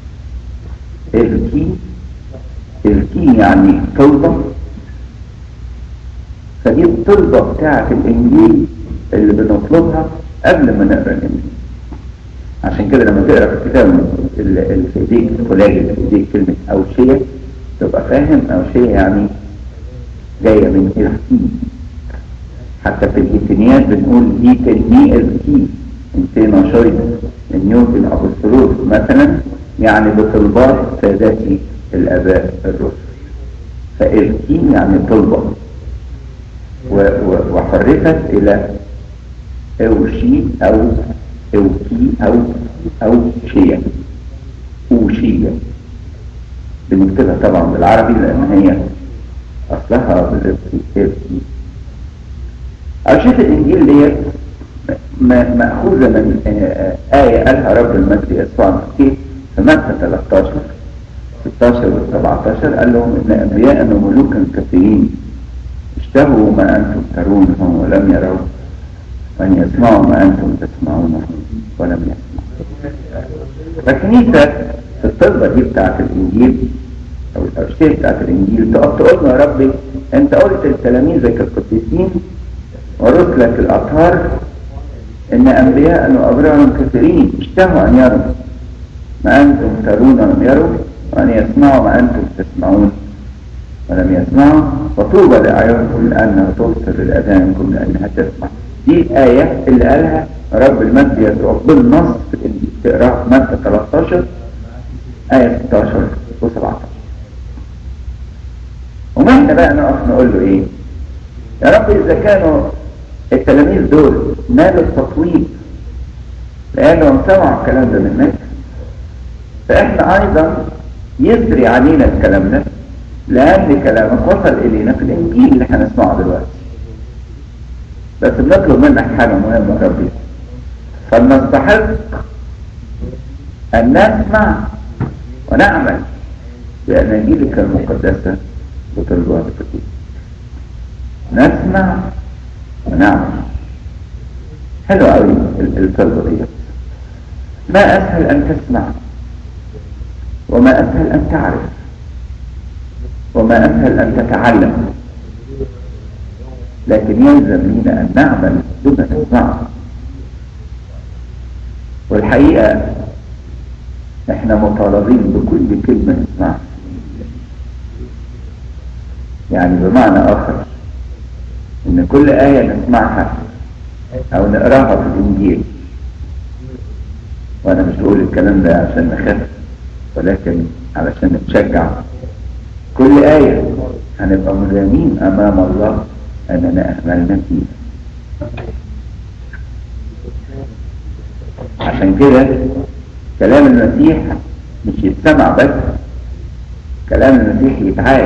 الكي يعني طلبة، فدي الطلبة بتاعة الإنجيل اللي بنطلبها قبل ما نقرأ الإنجيل. عشان كده لما تقرأ في الكتاب اللي في ايديك الفلاجة اللي في ايديك كلمة أوشية تبقى فاهم أوشية يعني جاية من الكي. حتى في الهيتينيات بنقول هيتيني الكي انتينا شويد نيوتن أبوستولوس مثلا، يعني بطلبات سادتي الآباء الرسل. فالكي يعني طلبة، وحرفت إلى أوشي أو أوكي أو شيء أوشية. بنكتبها طبعا بالعربي لأن هي أصلها بالإبتي. أوشية الإنجيل ديت مأخوذة من آية قالها رب المجد يسوع المسيح في متى 13 16 و 17. قال لهم إن أنبياء وملوكا كثيرين اشتهوا ما أنتم ترونه ولم يروا، وأن يسمعوا ما أنتم تسمعونه ولم يسمعوا. فالكنيسة في الطلبة دي بتاعت الإنجيل أو الأوشية بتاعت الإنجيل تقعد تقول يا ربي أنت قلت لتلاميذك القديسين ورسلك الأطهار إن أنبياء وأبرار كثيرين اشتهوا أن يروا ما أنتم ترون ولم يروا، وأن يسمعوا ما أنتم تسمعون ولم يسمعوا، وطوبى لأعينكم لأنها تبصر لأذانكم لأنها تسمع. دي الآية اللي قالها رب المجد يسوع بالنص في الإنجيل. تقرأها في متى 13 آية 16 و 17. وما احنا بقى نقف نقول له إيه؟ يا رب إذا كانوا التلاميذ دول نالوا التطويب لأنهم سمعوا الكلام ده منك، فإحنا أيضا يسري علينا الكلام ده، لأن كلامك وصل إلينا في الإنجيل اللي هنسمعه دلوقتي. بس بنطلب منك حاجة مهمة يا ربي، فلنستحق أن نسمع ونعمل بأناجيلك المقدسة بطلبات القديس. نسمع ونعمل. حلو قوي الطلبة دي. ما أسهل أن تسمع، وما أسهل أن تعرف، وما أسهل أن تتعلم، لكن يلزم لنا أن نعمل بما نسمع. والحقيقة احنا مطالبين بكل كلمة نسمعها. يعني بمعنى آخر ان كل آية نسمعها او نقراها في الانجيل، وانا مش بقول الكلام ده عشان نخاف، ولكن علشان نتشجع. كل آية هنبقى ملزمين امام الله اننا اهملنا فيها. عشان كده كلام المسيح مش يتسمع بس، كلام المسيح يتعاش.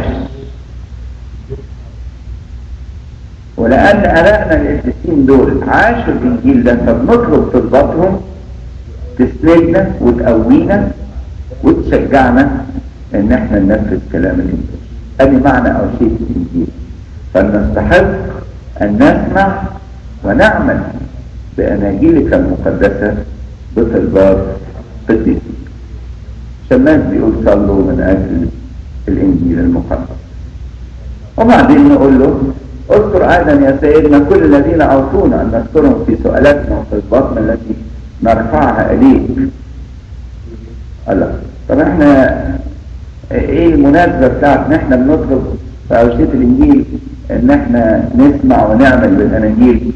ولأن أبائنا القديسين دول عاشوا الإنجيل ده، فبنطلب طلباتهم تسندنا وتقوينا وتشجعنا إن احنا ننفذ كلام الإنجيل. أدي معنى أو شيء الإنجيل. فلنستحق أن نسمع ونعمل بأناجيلك المقدسة بطلبات قديسين. شماس بيقول صلوا من أجل الإنجيل المقدس. وبعدين نقول له اذكر أيضا يا سيدنا كل الذين أوصونا أن نذكرهم في سؤالاتنا وطلباتنا التي نرفعها إليك. الله، طب احنا ايه المناسبة بتاعت ان احنا بنطلب في أوشية الإنجيل ان احنا نسمع ونعمل بالأناجيل،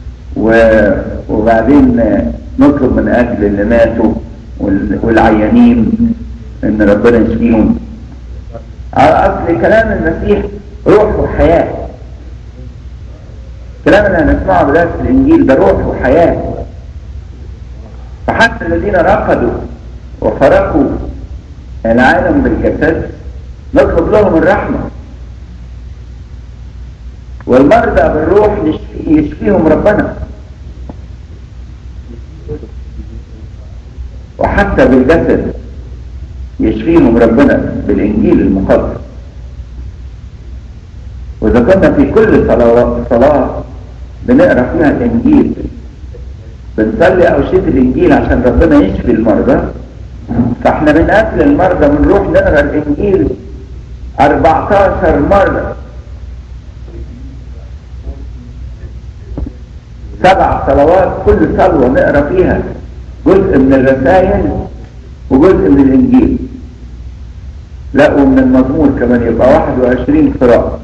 وبعدين نطلب من أجل اللي ماتوا والعيانين ان ربنا يشفيهم؟ على أصل كلام المسيح روح وحياة. كلام اللي هنسمعه دلوقتي في الإنجيل ده روح وحياة. فحتى الذين رقدوا وفرقوا العالم بالجسد نطلب لهم الرحمة، والمرضى بالروح يشفيهم ربنا، وحتى بالجسد يشفيهم ربنا بالإنجيل المقدس. وإذا كنا في كل صلاة بنقرأ فيها الإنجيل بنصلي أوشية الإنجيل عشان ربنا يشفي المرضى، فإحنا من أجل المرضى بنروح نقرأ الإنجيل 14 مرة، 7 صلوات، كل صلوة نقرأ فيها جزء من الرسائل وجزء من الإنجيل. لا، ومن المزمور كمان يبقى 21 قراءة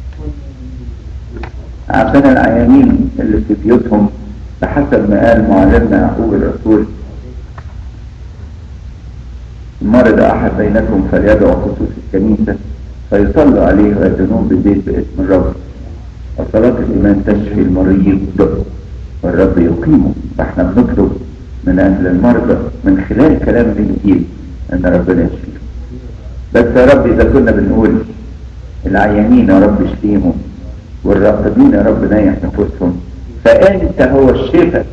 عشان العيانين اللي في بيوتهم، بحسب ما قال معلمنا يعقوب الرسول: مرض أحد بينكم فليدعو خصوص الكنيسة فيصلوا عليه ويدعون بالبيت باسم الرب، وصلاة الإيمان تشفي المريض والرب يقيمه. فاحنا بنطلب من أهل المرضى من خلال كلام الإنجيل أن ربنا يشفيه. بس يا رب إذا كنا بنقول العيانين يا رب اشفيهم والراقدين يا رب نايح نفوسهم، فأنت هو الشفاء،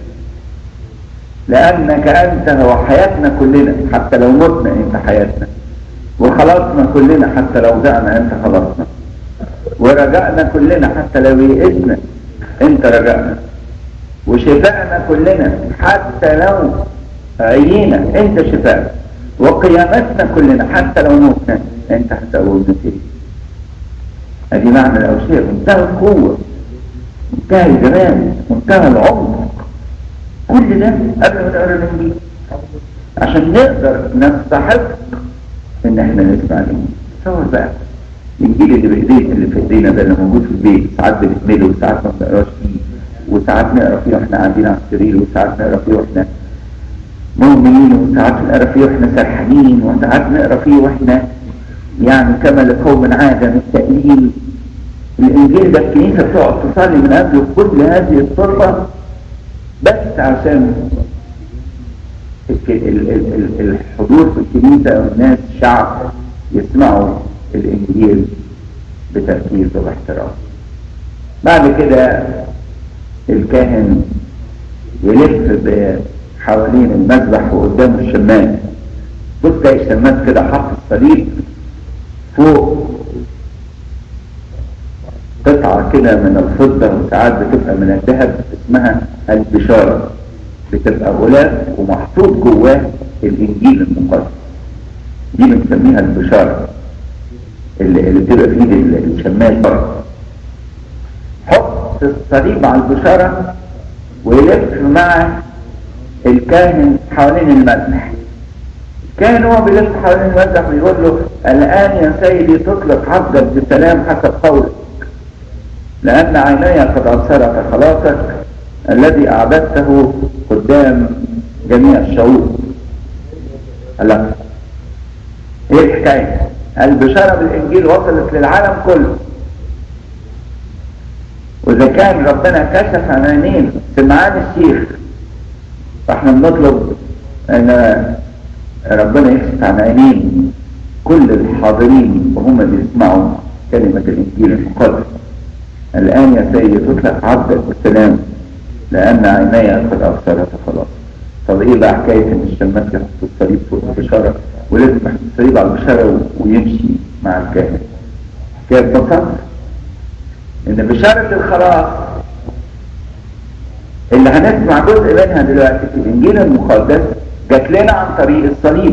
لأنك أنت هو حياتنا كلنا. حتى لو متنا أنت حياتنا، وخلصنا كلنا حتى لو ضعنا أنت خلصنا، ورجعنا كلنا حتى لو يئسنا أنت رجعنا، وشفاءنا كلنا حتى لو عيينا أنت شفاء، وقيامتنا كلنا حتى لو موتنا أنت هتقومنا فيه. ادي معنى الأوشية، منتهى القوة، منتهى الجمال، منتهى العمق. كل ده قبل ما نقرا الانجيل عشان نقدر نستحق ان احنا نسمع الانجيل. تصور بقى الانجيل اللي في ايدينا ده اللي موجود في البيت، ساعات بنكمله وساعات ما بنقراش فيه، وساعات نقرا فيه واحنا قاعدين على السرير، وساعات نقرا فيه واحنا مؤمنين، وساعات نقرا فيه واحنا سرحانين، وساعات نقرا فيه واحنا يعني كما لقوم عادة مستقلين. الانجيل ده الكنيسة بتقعد تصلي من قبل كل هذه الطلبة بس عشان الحضور في الكنيسة والناس الشعب يسمعوا الانجيل بتركيز وباحترام. بعد كده الكاهن يلف حوالين المذبح وقدامه الشماس. بص تلاقي الشماس كده حط الصليب فوق قطعة كده من الفضة وساعات بتبقى من الذهب اسمها البشارة، بتبقى غلاف ومحطوط جواه الإنجيل المقدس، دي بنسميها البشارة اللي بتبقى في ايد الشماس بره. حط الصليب على البشارة ويلف مع الكاهن حوالين المذبح. الكاهن هو بيلف حوالين المذبح ويقول له الآن يا سيدي تطلق عبدك بسلام حسب قولك، لأن عيني قد أبصرت خلاصك الذي أعبدته قدام جميع الشعوب. لا، ايه الحكاية؟ البشارة بالإنجيل وصلت للعالم كله، وإذا كان ربنا كشف عن عينين سمعان الشيخ، فاحنا بنطلب ان ربنا يكشف عن عينين كل الحاضرين وهم بيسمعوا كلمة الإنجيل المقدس. الآن يا سيدي تطلق عبدك بالسلام لأن عيني قد أبصرت خلاص. طب إيه بقى حكاية إن الشماس يحط الصليب فوق البشارة ولازم يحط الصليب على البشارة ويمشي مع الكاهن؟ حكاية بسيطة إن بشارة الخلاص اللي هنسمع جزء منها دلوقتي في الإنجيل المقدس جات لنا عن طريق الصليب،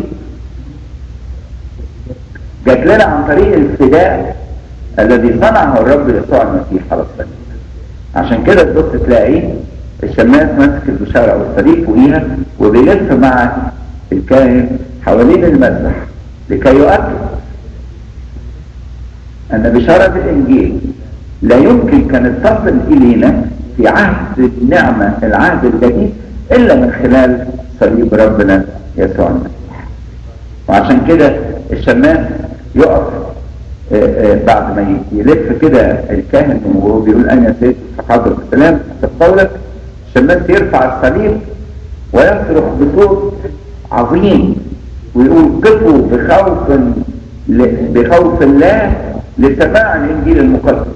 جات لنا عن طريق الفداء الذي صنعه الرب يسوع المسيح على الصليب. عشان كده تبص تلاقي الشماس ماسك البشارة او الصليب فوقيها وبيلف مع الكاهن حوالين المذبح لكي يؤكد ان بشارة الانجيل لا يمكن كانت تصل الينا في عهد النعمة العهد الجديد الا من خلال صليب ربنا يسوع المسيح. وعشان كده الشماس يقف بعد ما يلف كده الكاهن وهو بيقول أنا يا سيد حاضر بالسلام حسب قولك، الشماس يرفع الصليب ويصرخ بصوت عظيم ويقول قفوا بخوف الله لسماع الإنجيل المقدس.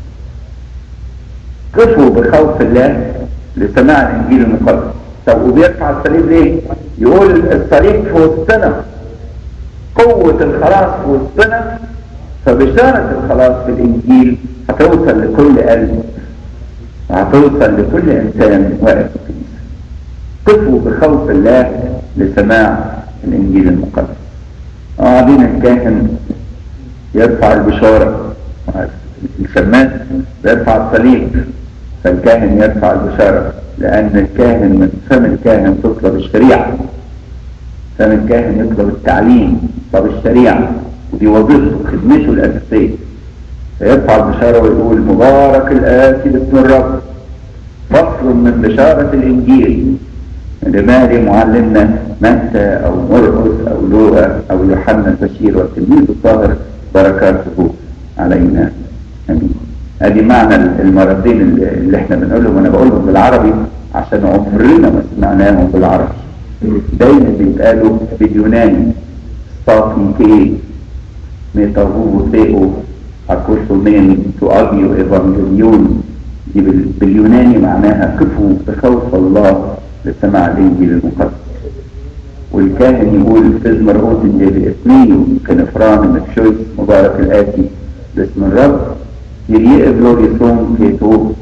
قفوا بخوف الله لسماع الإنجيل المقدس. طب وبيرفع الصليب ليه؟ يقول الصليب في وسطنا، قوة الخلاص في وسطنا، فبشارة الخلاص في الإنجيل هتوصل لكل قلب وهتوصل لكل إنسان واقف في الكنيسة. قفوا بخوف الله لسماع الإنجيل المقدس. وبعدين الكاهن يرفع البشارة، الشماس يرفع الصليب، فالكاهن يرفع البشارة، لأن الكاهن من فم الكاهن تطلب الشريعة، فم الكاهن يطلب التعليم، طب الشريعة، ودي وظيفته خدمته الأساسية. فيرفع البشارة ويقول مبارك الآتي باسم الرب، فصل من بشارة الإنجيل لماري معلمنا متى أو مرقس أو لوقا أو يوحنا البشير والتلميذ الطاهر بركاته علينا آمين. هذه معنى المرتين اللي احنا بنقولهم، وانا بقولهم بالعربي عشان عمرنا ما سمعناهم بالعربي. دايما بيتقالوا باليوناني ستاتيكي ميتاغو ثيو اكوسومين تؤجيو ايفانجيليون، دي باليوناني معناها قفوا بخوف الله لسماع الانجيل المقدس. والكاهن يقول في مرقوس باسمي كنفران مكشويس مبارك الآتي باسم الرب يريه إبلوريسون كيتو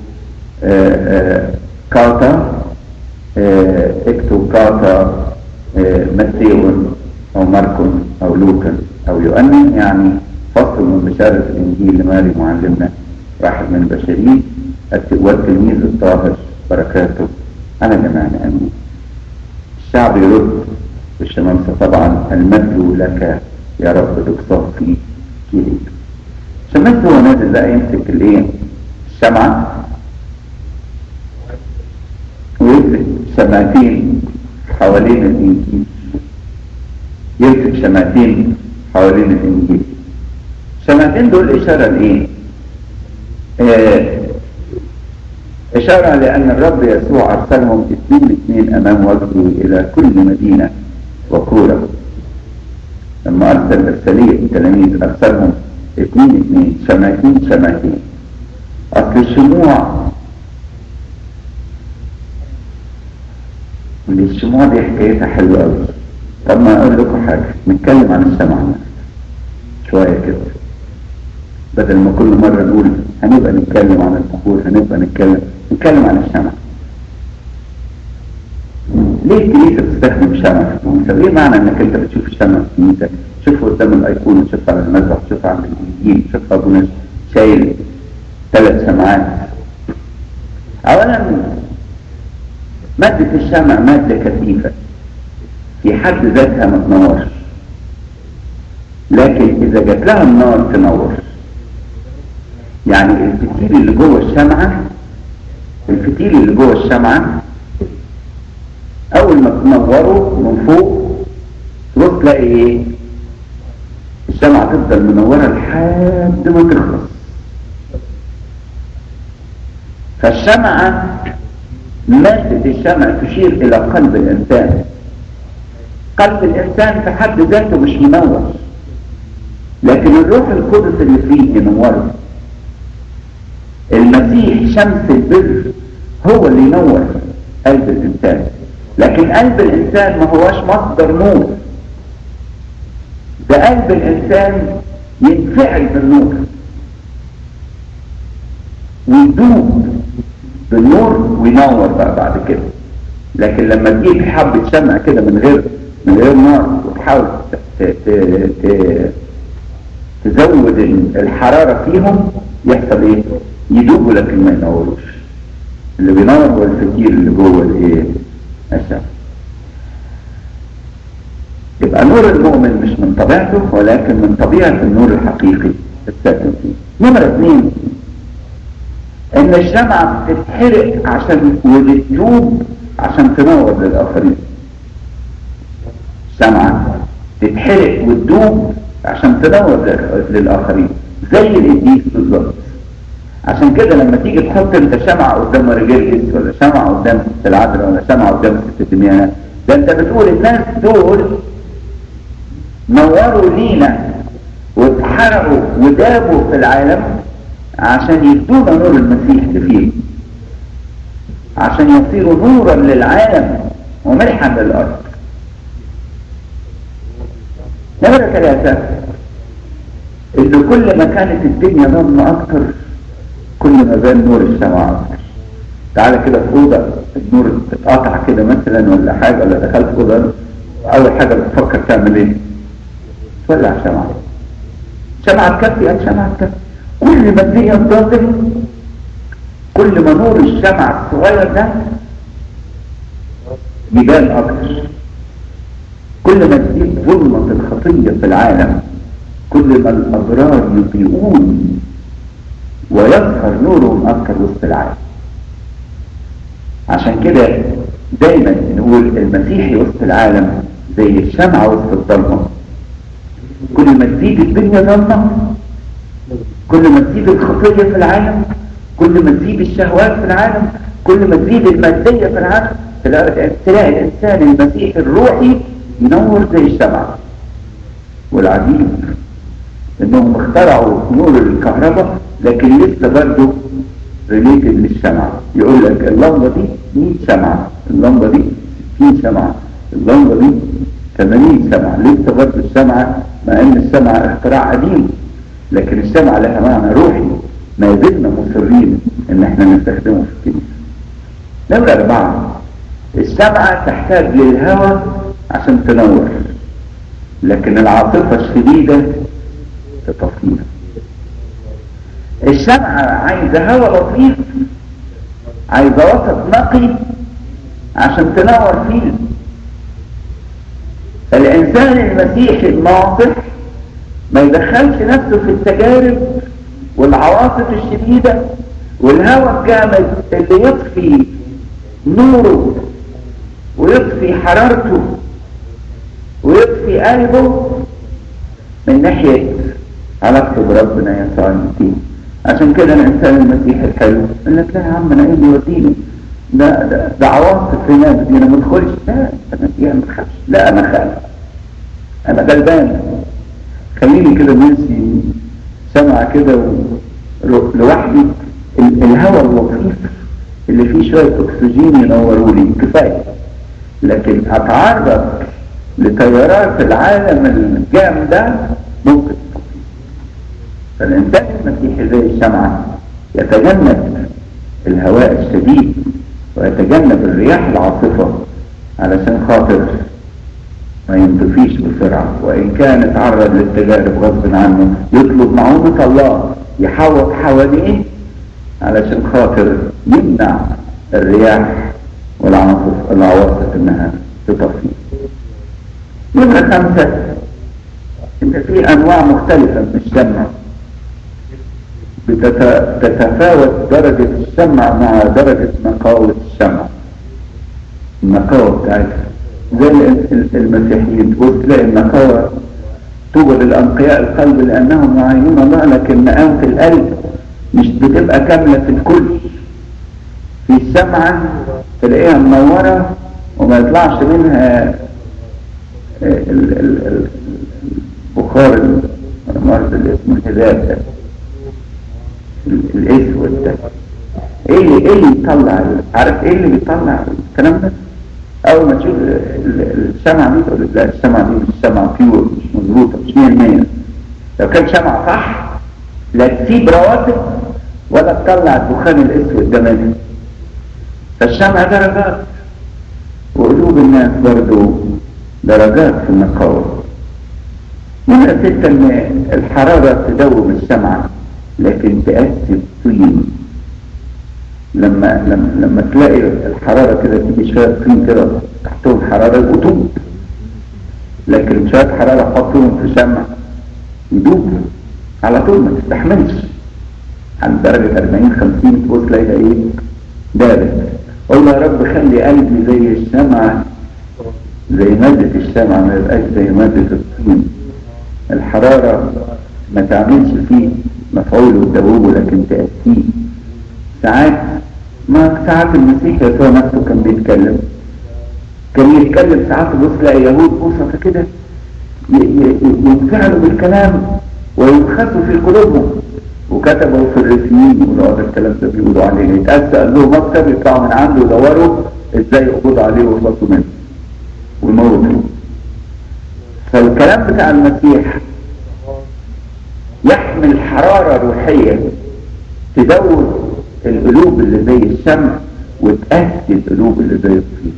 كاتا اكتو كاتا متيون أو ماركون أو لوكا أو يؤمن، يعني فصل من بشارة الإنجيل لماري معلمنا واحد من البشرين والتلميذ الطاهر بركاته على جميعنا آمين. الشعب يرد بالشمامسة طبعا المجد لك يا رب دكتور في كيريك. الشمس هو نازل بقى يمسك الايه الشمعة ويمسك شمعتين حوالين الإنجيل، يمسك شمعتين حوالين الإنجيل. الشمعتين دول إشارة لإيه؟ إشارة لأن الرب يسوع أرسلهم 2 أمام وجهه إلى كل مدينة وكورة. لما أرسل إرسالية التلاميذ أرسلهم 2 شمعتين. أصل الشموع دي حكايتها حلوة أوي. طب ما أقول لكم حاجة، نتكلم عن الشمعة شوية كده، بدل ما كل مرة نقول هنبقى نتكلم عن البخور، هنبقى نتكلم عن الشمع. ليه الكنيسة بتستخدم شمع في الكنيسة؟ ايه معنى انك انت بتشوف الشمع في الكنيسة؟ تشوفه قدام الايقونة، تشوفه على المذبح، تشوفه عند الانجيل، تشوفه ابونا شايل 3 شمعات. اولا مادة الشمع مادة كثيفة في حد ذاتها ما تنورش، لكن اذا جات لها النار تنور. يعني الفتيل اللي جوه الشمعة اول ما تنوره من فوق تروح تلاقي ايه؟ الشمعة تفضل منورة لحد ما تخلص. فالشمعة، مادة الشمع تشير الى قلب الانسان. قلب الانسان في حد ذاته مش منور، لكن الروح القدس اللي فيه ينوره. المسيح شمس البر هو اللي ينور قلب الانسان، لكن قلب الانسان ما هواش مصدر نور، ده قلب الانسان ينفعل بالنور ويدوب بالنور وينور بقى بعد كده. لكن لما تجيب حبة شمع كده من غير نار وتحاول تزود الحرارة فيهم، يحصل ايه؟ يدوبوا لكن ما ينوروش. اللي بينور هو الفتيل اللي جوه الايه؟ الشمع. يبقى نور المؤمن مش من طبيعته، ولكن من طبيعة النور الحقيقي الساكن فيه. نمرة 2، ان الشمعة بتتحرق وبتدوب عشان تنور للآخرين. الشمعة تتحرق وتدوب عشان تنور للآخرين زي القديس بالظبط. عشان كده لما تيجي تحط انت شمعة قدام مارجريس، ولا شمعة قدام ست العذراء، ولا شمعة قدام ست دميانة، ده انت بتقول الناس دول نوروا لينا واتحرقوا ودابوا في العالم عشان يدونا نور المسيح اللي فيه، عشان يصيروا نورا للعالم وملحا للأرض. نمرة 3، إن كل ما كانت الدنيا ظلمة أكتر كل ما بان نور الشمعة أكتر. تعالى كده في أوضة النور اتقطع كده مثلا ولا حاجة، ولا دخلت أوضة، أول حاجة بتفكر تعمل إيه؟ تولع شمعة. شمعة تكفي، شمعة تكفي. كل ما الدنيا تظلم كل ما نور الشمعة الصغير ده يبان أكتر. كل ما تزيد ظلمة الخطية في العالم كل ما الأبرار يضيئون ويظهر نورهم أكتر وسط العالم. عشان كده دايما نقول المسيحي وسط العالم زي الشمعة وسط الظلمة. كل ما تزيد الدنيا ظلمة كل ما تزيد الخطية في العالم، كل ما تزيد الشهوات في العالم، كل ما تزيد المادية في العالم، تلاقي الإنسان المسيحي الروحي ينور زي الشمعة. والعجيب انهم اخترعوا نور الكهرباء لكن لسه برضه ريليتد للشمعة. يقول لك اللمبة دي 100 شمعة، اللمبة دي 60 شمعة، اللمبة دي 80 شمعة. لسه برضه الشمعة، مع ان الشمعة اختراع قديم، لكن الشمعة لها معنى روحي ما زلنا مصرين ان احنا نستخدمه في الكنيسة. نمرة 4، الشمعة تحتاج للهواء عشان تنور، لكن العاصفة الشديدة تطفيها. الشمعة عايزة هواء لطيف، عايزة وسط نقي عشان تنور فيه. الإنسان المسيحي الناصح ما يدخلش نفسه في التجارب والعواصف الشديدة والهواء الجامد اللي يطفي نوره ويطفي حرارته ويطفي قلبه من ناحية علاقته بربنا يسوع المسيح. عشان كده الإنسان المسيحي الحلو يقول لك لا يا عم أنا إيه اللي يوديني؟ ده عواصف هناك دي أنا ما ادخلش. لا أنا فيها ما تخافش. لا أنا خايف، أنا غلبان، خليني كده نمشي سمعة كده لوحدي. الهواء اللطيف اللي فيه شوية أكسجين ينوروا لي كفاية، لكن أتعرض لتيارات العالم الجام ده ممكن. فالإنسان المسيحي زي الشمعة يتجنب الهواء الشديد ويتجنب الرياح العاصفة علشان خاطر ما ينطفيش بسرعة، وإن كان اتعرض للتجارب غصب عنه يطلب معونة الله يحوط حواليه علشان خاطر يمنع الرياح والعواصف انها تطفي. نمرة 5 ان في انواع مختلفة من الشمع بتتفاوت درجة الشمع مع درجة نقاوة الشمع، النقاوة بتاعتها زي المسيحيين تقول تلاقي النقاوة توجد للأنقياء القلب لأنهم يعينون الله، لكن نقاوة القلب مش بتبقى كاملة في الكل. في الشمعة تلاقيها منورة وما يطلعش منها البخار المرض اللي اسمه الهذاب ده الاسود ده. ايه اللي يطلع؟ عارف ايه اللي بيطلع الكلام ده؟ اول ما تشوف الشمعة دي تقول لا الشمعة دي مش شمعة بيور، مش مظبوطة، مش 100%. لو كان شمعة صح لا تسيب رواتب ولا تطلع الدخان الاسود ده منها. فالشمع درجات، وقلوب الناس برضو درجات في النقاوة. نمرة 6 ان الحرارة تدوم الشمعة لكن تأسس طين. لما تلاقي الحرارة كده تيجي شوية طين كده تحتهم حرارة يبقوا، لكن شوية حرارة حطهم في شمع يدوب على طول، ما تستحملش. عند درجة 40-50 تبص تلاقيها ايه؟ دارت. قول يا رب خلي قلبي زي الشمعة، زي مادة الشمعة، ما يبقاش زي مادة الطين. الحرارة ما تعملش فيه مفعول وتدوبه لكن تأسيه. ساعات المسيح يسوع نفسه كان يتكلم ساعات تبص تلاقي يهود بسطة كده ينفعلوا بالكلام ويبخسوا في قلوبهم، وكتبوا في الرسمين يقولوا هذا الكلام ده بيقولوا عليه يتأسى، قال لهم مكتب يطلعوا من عنده يدوروا ازاي يقبضوا عليه ويخلصوا منه ويموتوا. فالكلام بتاع المسيح يحمل حرارة روحية تدور القلوب اللي زي الشمع وتأسي القلوب اللي زي الطين.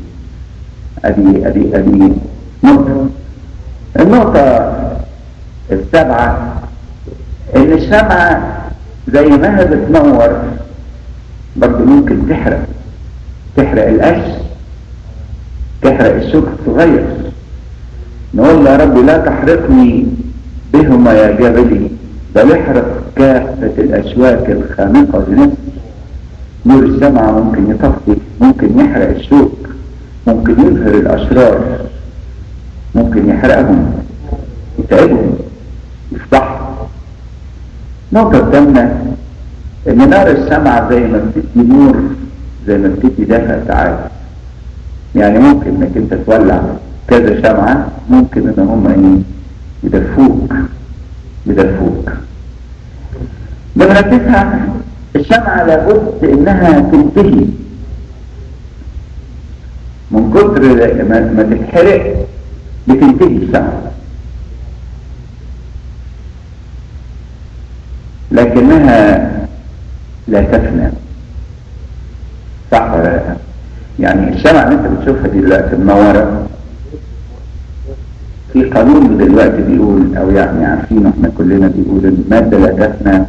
ادي نقطة. النقطة 7 ان الشمعة زي ما هي بتنور برضه ممكن تحرق القش، تحرق الشوك الصغير. نقول يا رب لا تحرقني بهما يا جبلي، بل احرق كافة الاشواك الخانقة لنفسي. نور الشمعة ممكن يطفي، ممكن يحرق الشوك، ممكن يظهر الاشرار، ممكن يحرقهم، يتعبهم، يفضحهم. نقطة 8 ان نار الشمعة زي ما بتدي نور زي ما بتدي دفء ساعات. يعني ممكن انك انت تولع كذا شمعة، ممكن ان هم يدفوك. نمرة 9 الشمعة لابد انها تنتهي من كتر ما تتحرق، بتنتهي الشمعة لكنها لا تفنى. صح ولا لا؟ يعني الشمعة اللي انت بتشوفها دي دلوقتي منورة، في قانون دلوقتي بيقول، او يعني عارفين احنا كلنا، بيقول المادة لا تفنى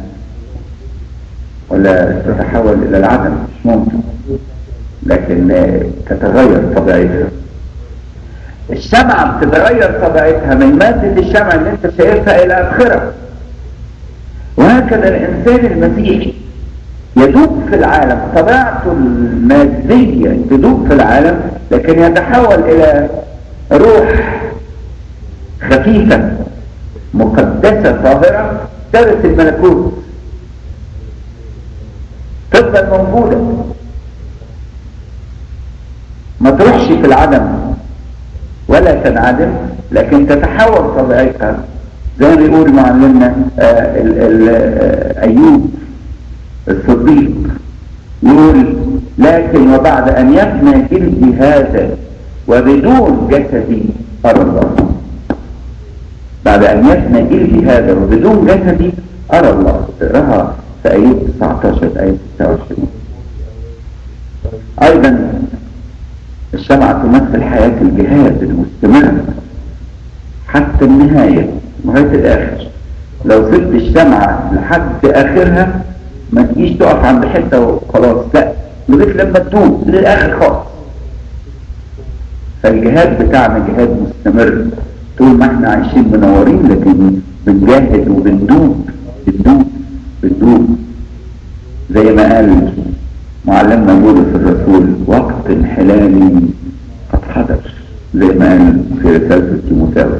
ولا تتحول الى العدم، مش ممكن، لكن تتغير طبيعتها. الشمعة بتتغير طبيعتها من مادة الشمعة اللي انت شايفها الى اخرها. وهكذا الانسان المسيحي يدوب في العالم، طبيعته المادية تدوب في العالم، لكن يتحول الى روح خفيفة مقدسة طاهرة ترث الملكوت، تفضل موجودة ما تروحش في العدم ولا تنعدم، لكن تتحول طبيعتها زي ما بيقول معلمنا أيوب الصديق، يقول لكن وبعد أن يفنى جلدي هذا وبدون جسدي أرى الله. بعد أن يفنى جلدي هذا وبدون جسدي أرى الله. تقراها في آية 19 آية 26. أيضا الشمعة تمثل حياة الجهاد المستمر حتى النهاية، لغاية الآخر. لو سبت الشمعة لحد آخرها ما تجيش تقف عند حتة وخلاص، لا، لغاية لما تدوب للآخر خالص. فالجهاد بتاعنا جهاد مستمر طول ما احنا عايشين منورين، لكن بنجاهد وبندوب بندوب زي ما قال معلمنا بولس الرسول: وقت انحلالي قد حضر، زي ما قال في رسالة تيموثاوس.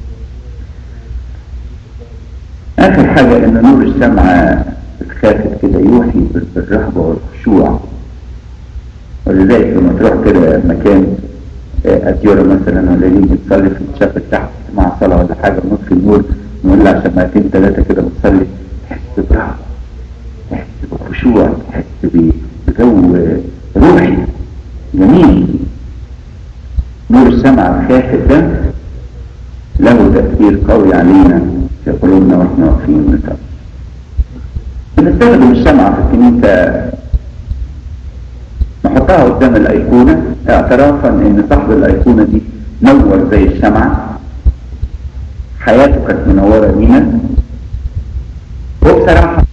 آخر حاجة إن نور الشمعة اتخافت كده يوحي بالرهبة والخشوع، ولذلك لما تروح كده مكان أديرة مثلا ولا يجي تصلي في الشاب تحت مع صلاة ولا حاجة ونطفي النور نولع شمعتين 3 كده وتصلي، تحس برهبة، تحس بخشوع، تحس بجو روحي جميل. نور الشمعة الخافت ده له تأثير قوي علينا في قلوبنا واحنا واقفين نصلي. بنستخدم الشمعة في الكنيسة، نحطها قدام الأيقونة اعترافا ان صاحب الأيقونة دي نور زي الشمعة، حياته كانت منورة لينا. وبصراحة